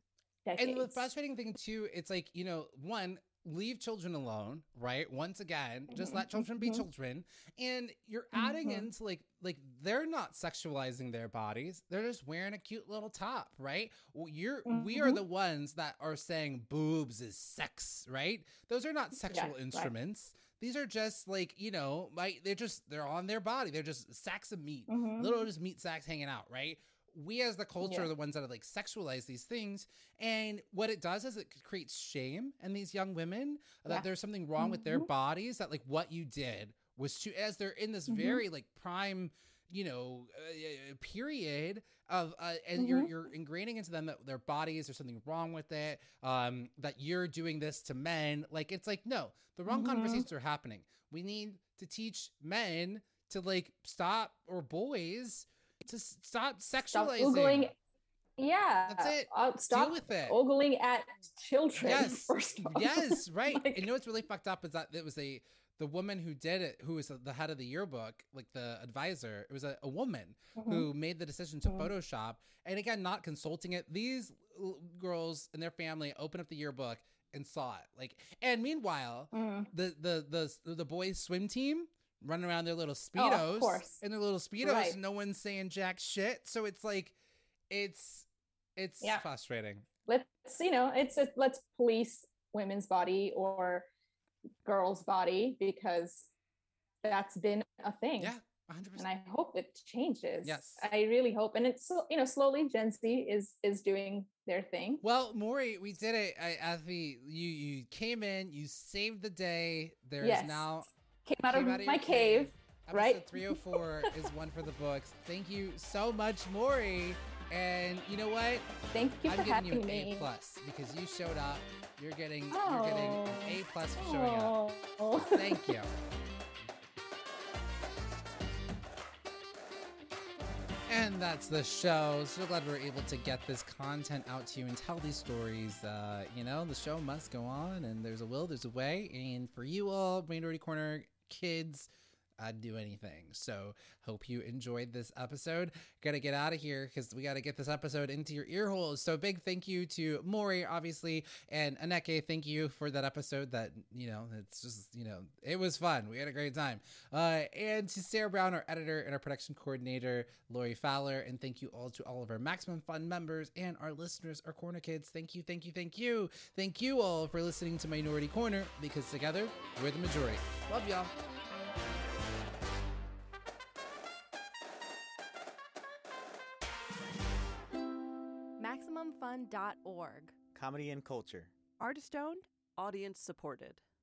decades. And the frustrating thing too, it's like, you know, one, leave children alone, right? Once again, just let children be Mhm. children. And you're adding Mhm. into like, like they're not sexualizing their bodies. They're just wearing a cute little top, right? Well, you're, we are Mhm. the ones that are saying boobs is sex, right? Those are not sexual right. instruments. These are just like, you know, like they're just, they're on their body. They're just sacks of meat, Mhm. little just meat sacks hanging out, right? We as the culture Yeah. are the ones that are like sexualize these things. And what it does is it creates shame in these young women that Yeah. there's something wrong with their Mhm. bodies, that like what you did was too, as they're in this Mhm. very like prime, you know, uh, period of, uh, and you're, Mhm. you're ingraining into them that their bodies, there's something wrong with it, um, that you're doing this to men. Like, it's like, no, the wrong Mhm. conversations are happening. We need to teach men to like stop, or boys to s- stop Stop sexualizing. oogling. Yeah. That's it. Uh, stop with it. ogling at children. Yes. First of all. Yes, right. Like- And you know what's really fucked up is that it was a the woman who did it, who was the head of the yearbook, like the advisor. It was a, a woman Mhm. who made the decision to Mhm. Photoshop, and again, not consulting it. These l- girls and their family opened up the yearbook and saw it. Like, and meanwhile, Mm. the the the the boys swim team running around their little Oh, of speedos, course. and their little speedos, Right. and no one's saying jack shit. So it's like, it's it's Yeah. frustrating. Let's, you know, it's a, let's police women's body or girls' body, because that's been a thing. Yeah, one hundred And percent. I hope it changes. Yes. I really hope. And it's, so you know, slowly Gen Z is is doing their thing. Well, Maury, we did it. I, Avi, you you came in, you saved the day. There is Yes. now Came out came of out of my your cave, Episode right? three oh four is one for the books. Thank you so much, Maury. And you know what? Thank you I'm for giving you having an me. A plus because you showed up. You're getting you're getting an A plus for showing up. Oh. Thank you. And that's the show. So glad we were able to get this content out to you and tell these stories. Uh, you know, the show must go on, and there's a will, there's a way. And for you all, Minority Corner kids, I'd do anything. So hope you enjoyed this episode. Gotta get out of here because we gotta get this episode into your ear holes. So big thank you to Maury, obviously, and Aneke. Thank you for that episode. That, you know, it's just, you know, it was fun. We had a great time. Uh, and to Sarah Brown, our editor and our production coordinator, Lori Fowler. And thank you all to all of our Maximum Fun members and our listeners, our Corner Kids. Thank you, thank you, thank you. Thank you all for listening to Minority Corner, because together we're the majority. Love y'all. Maximum Fun dot org. Comedy and culture. Artist owned. Audience supported.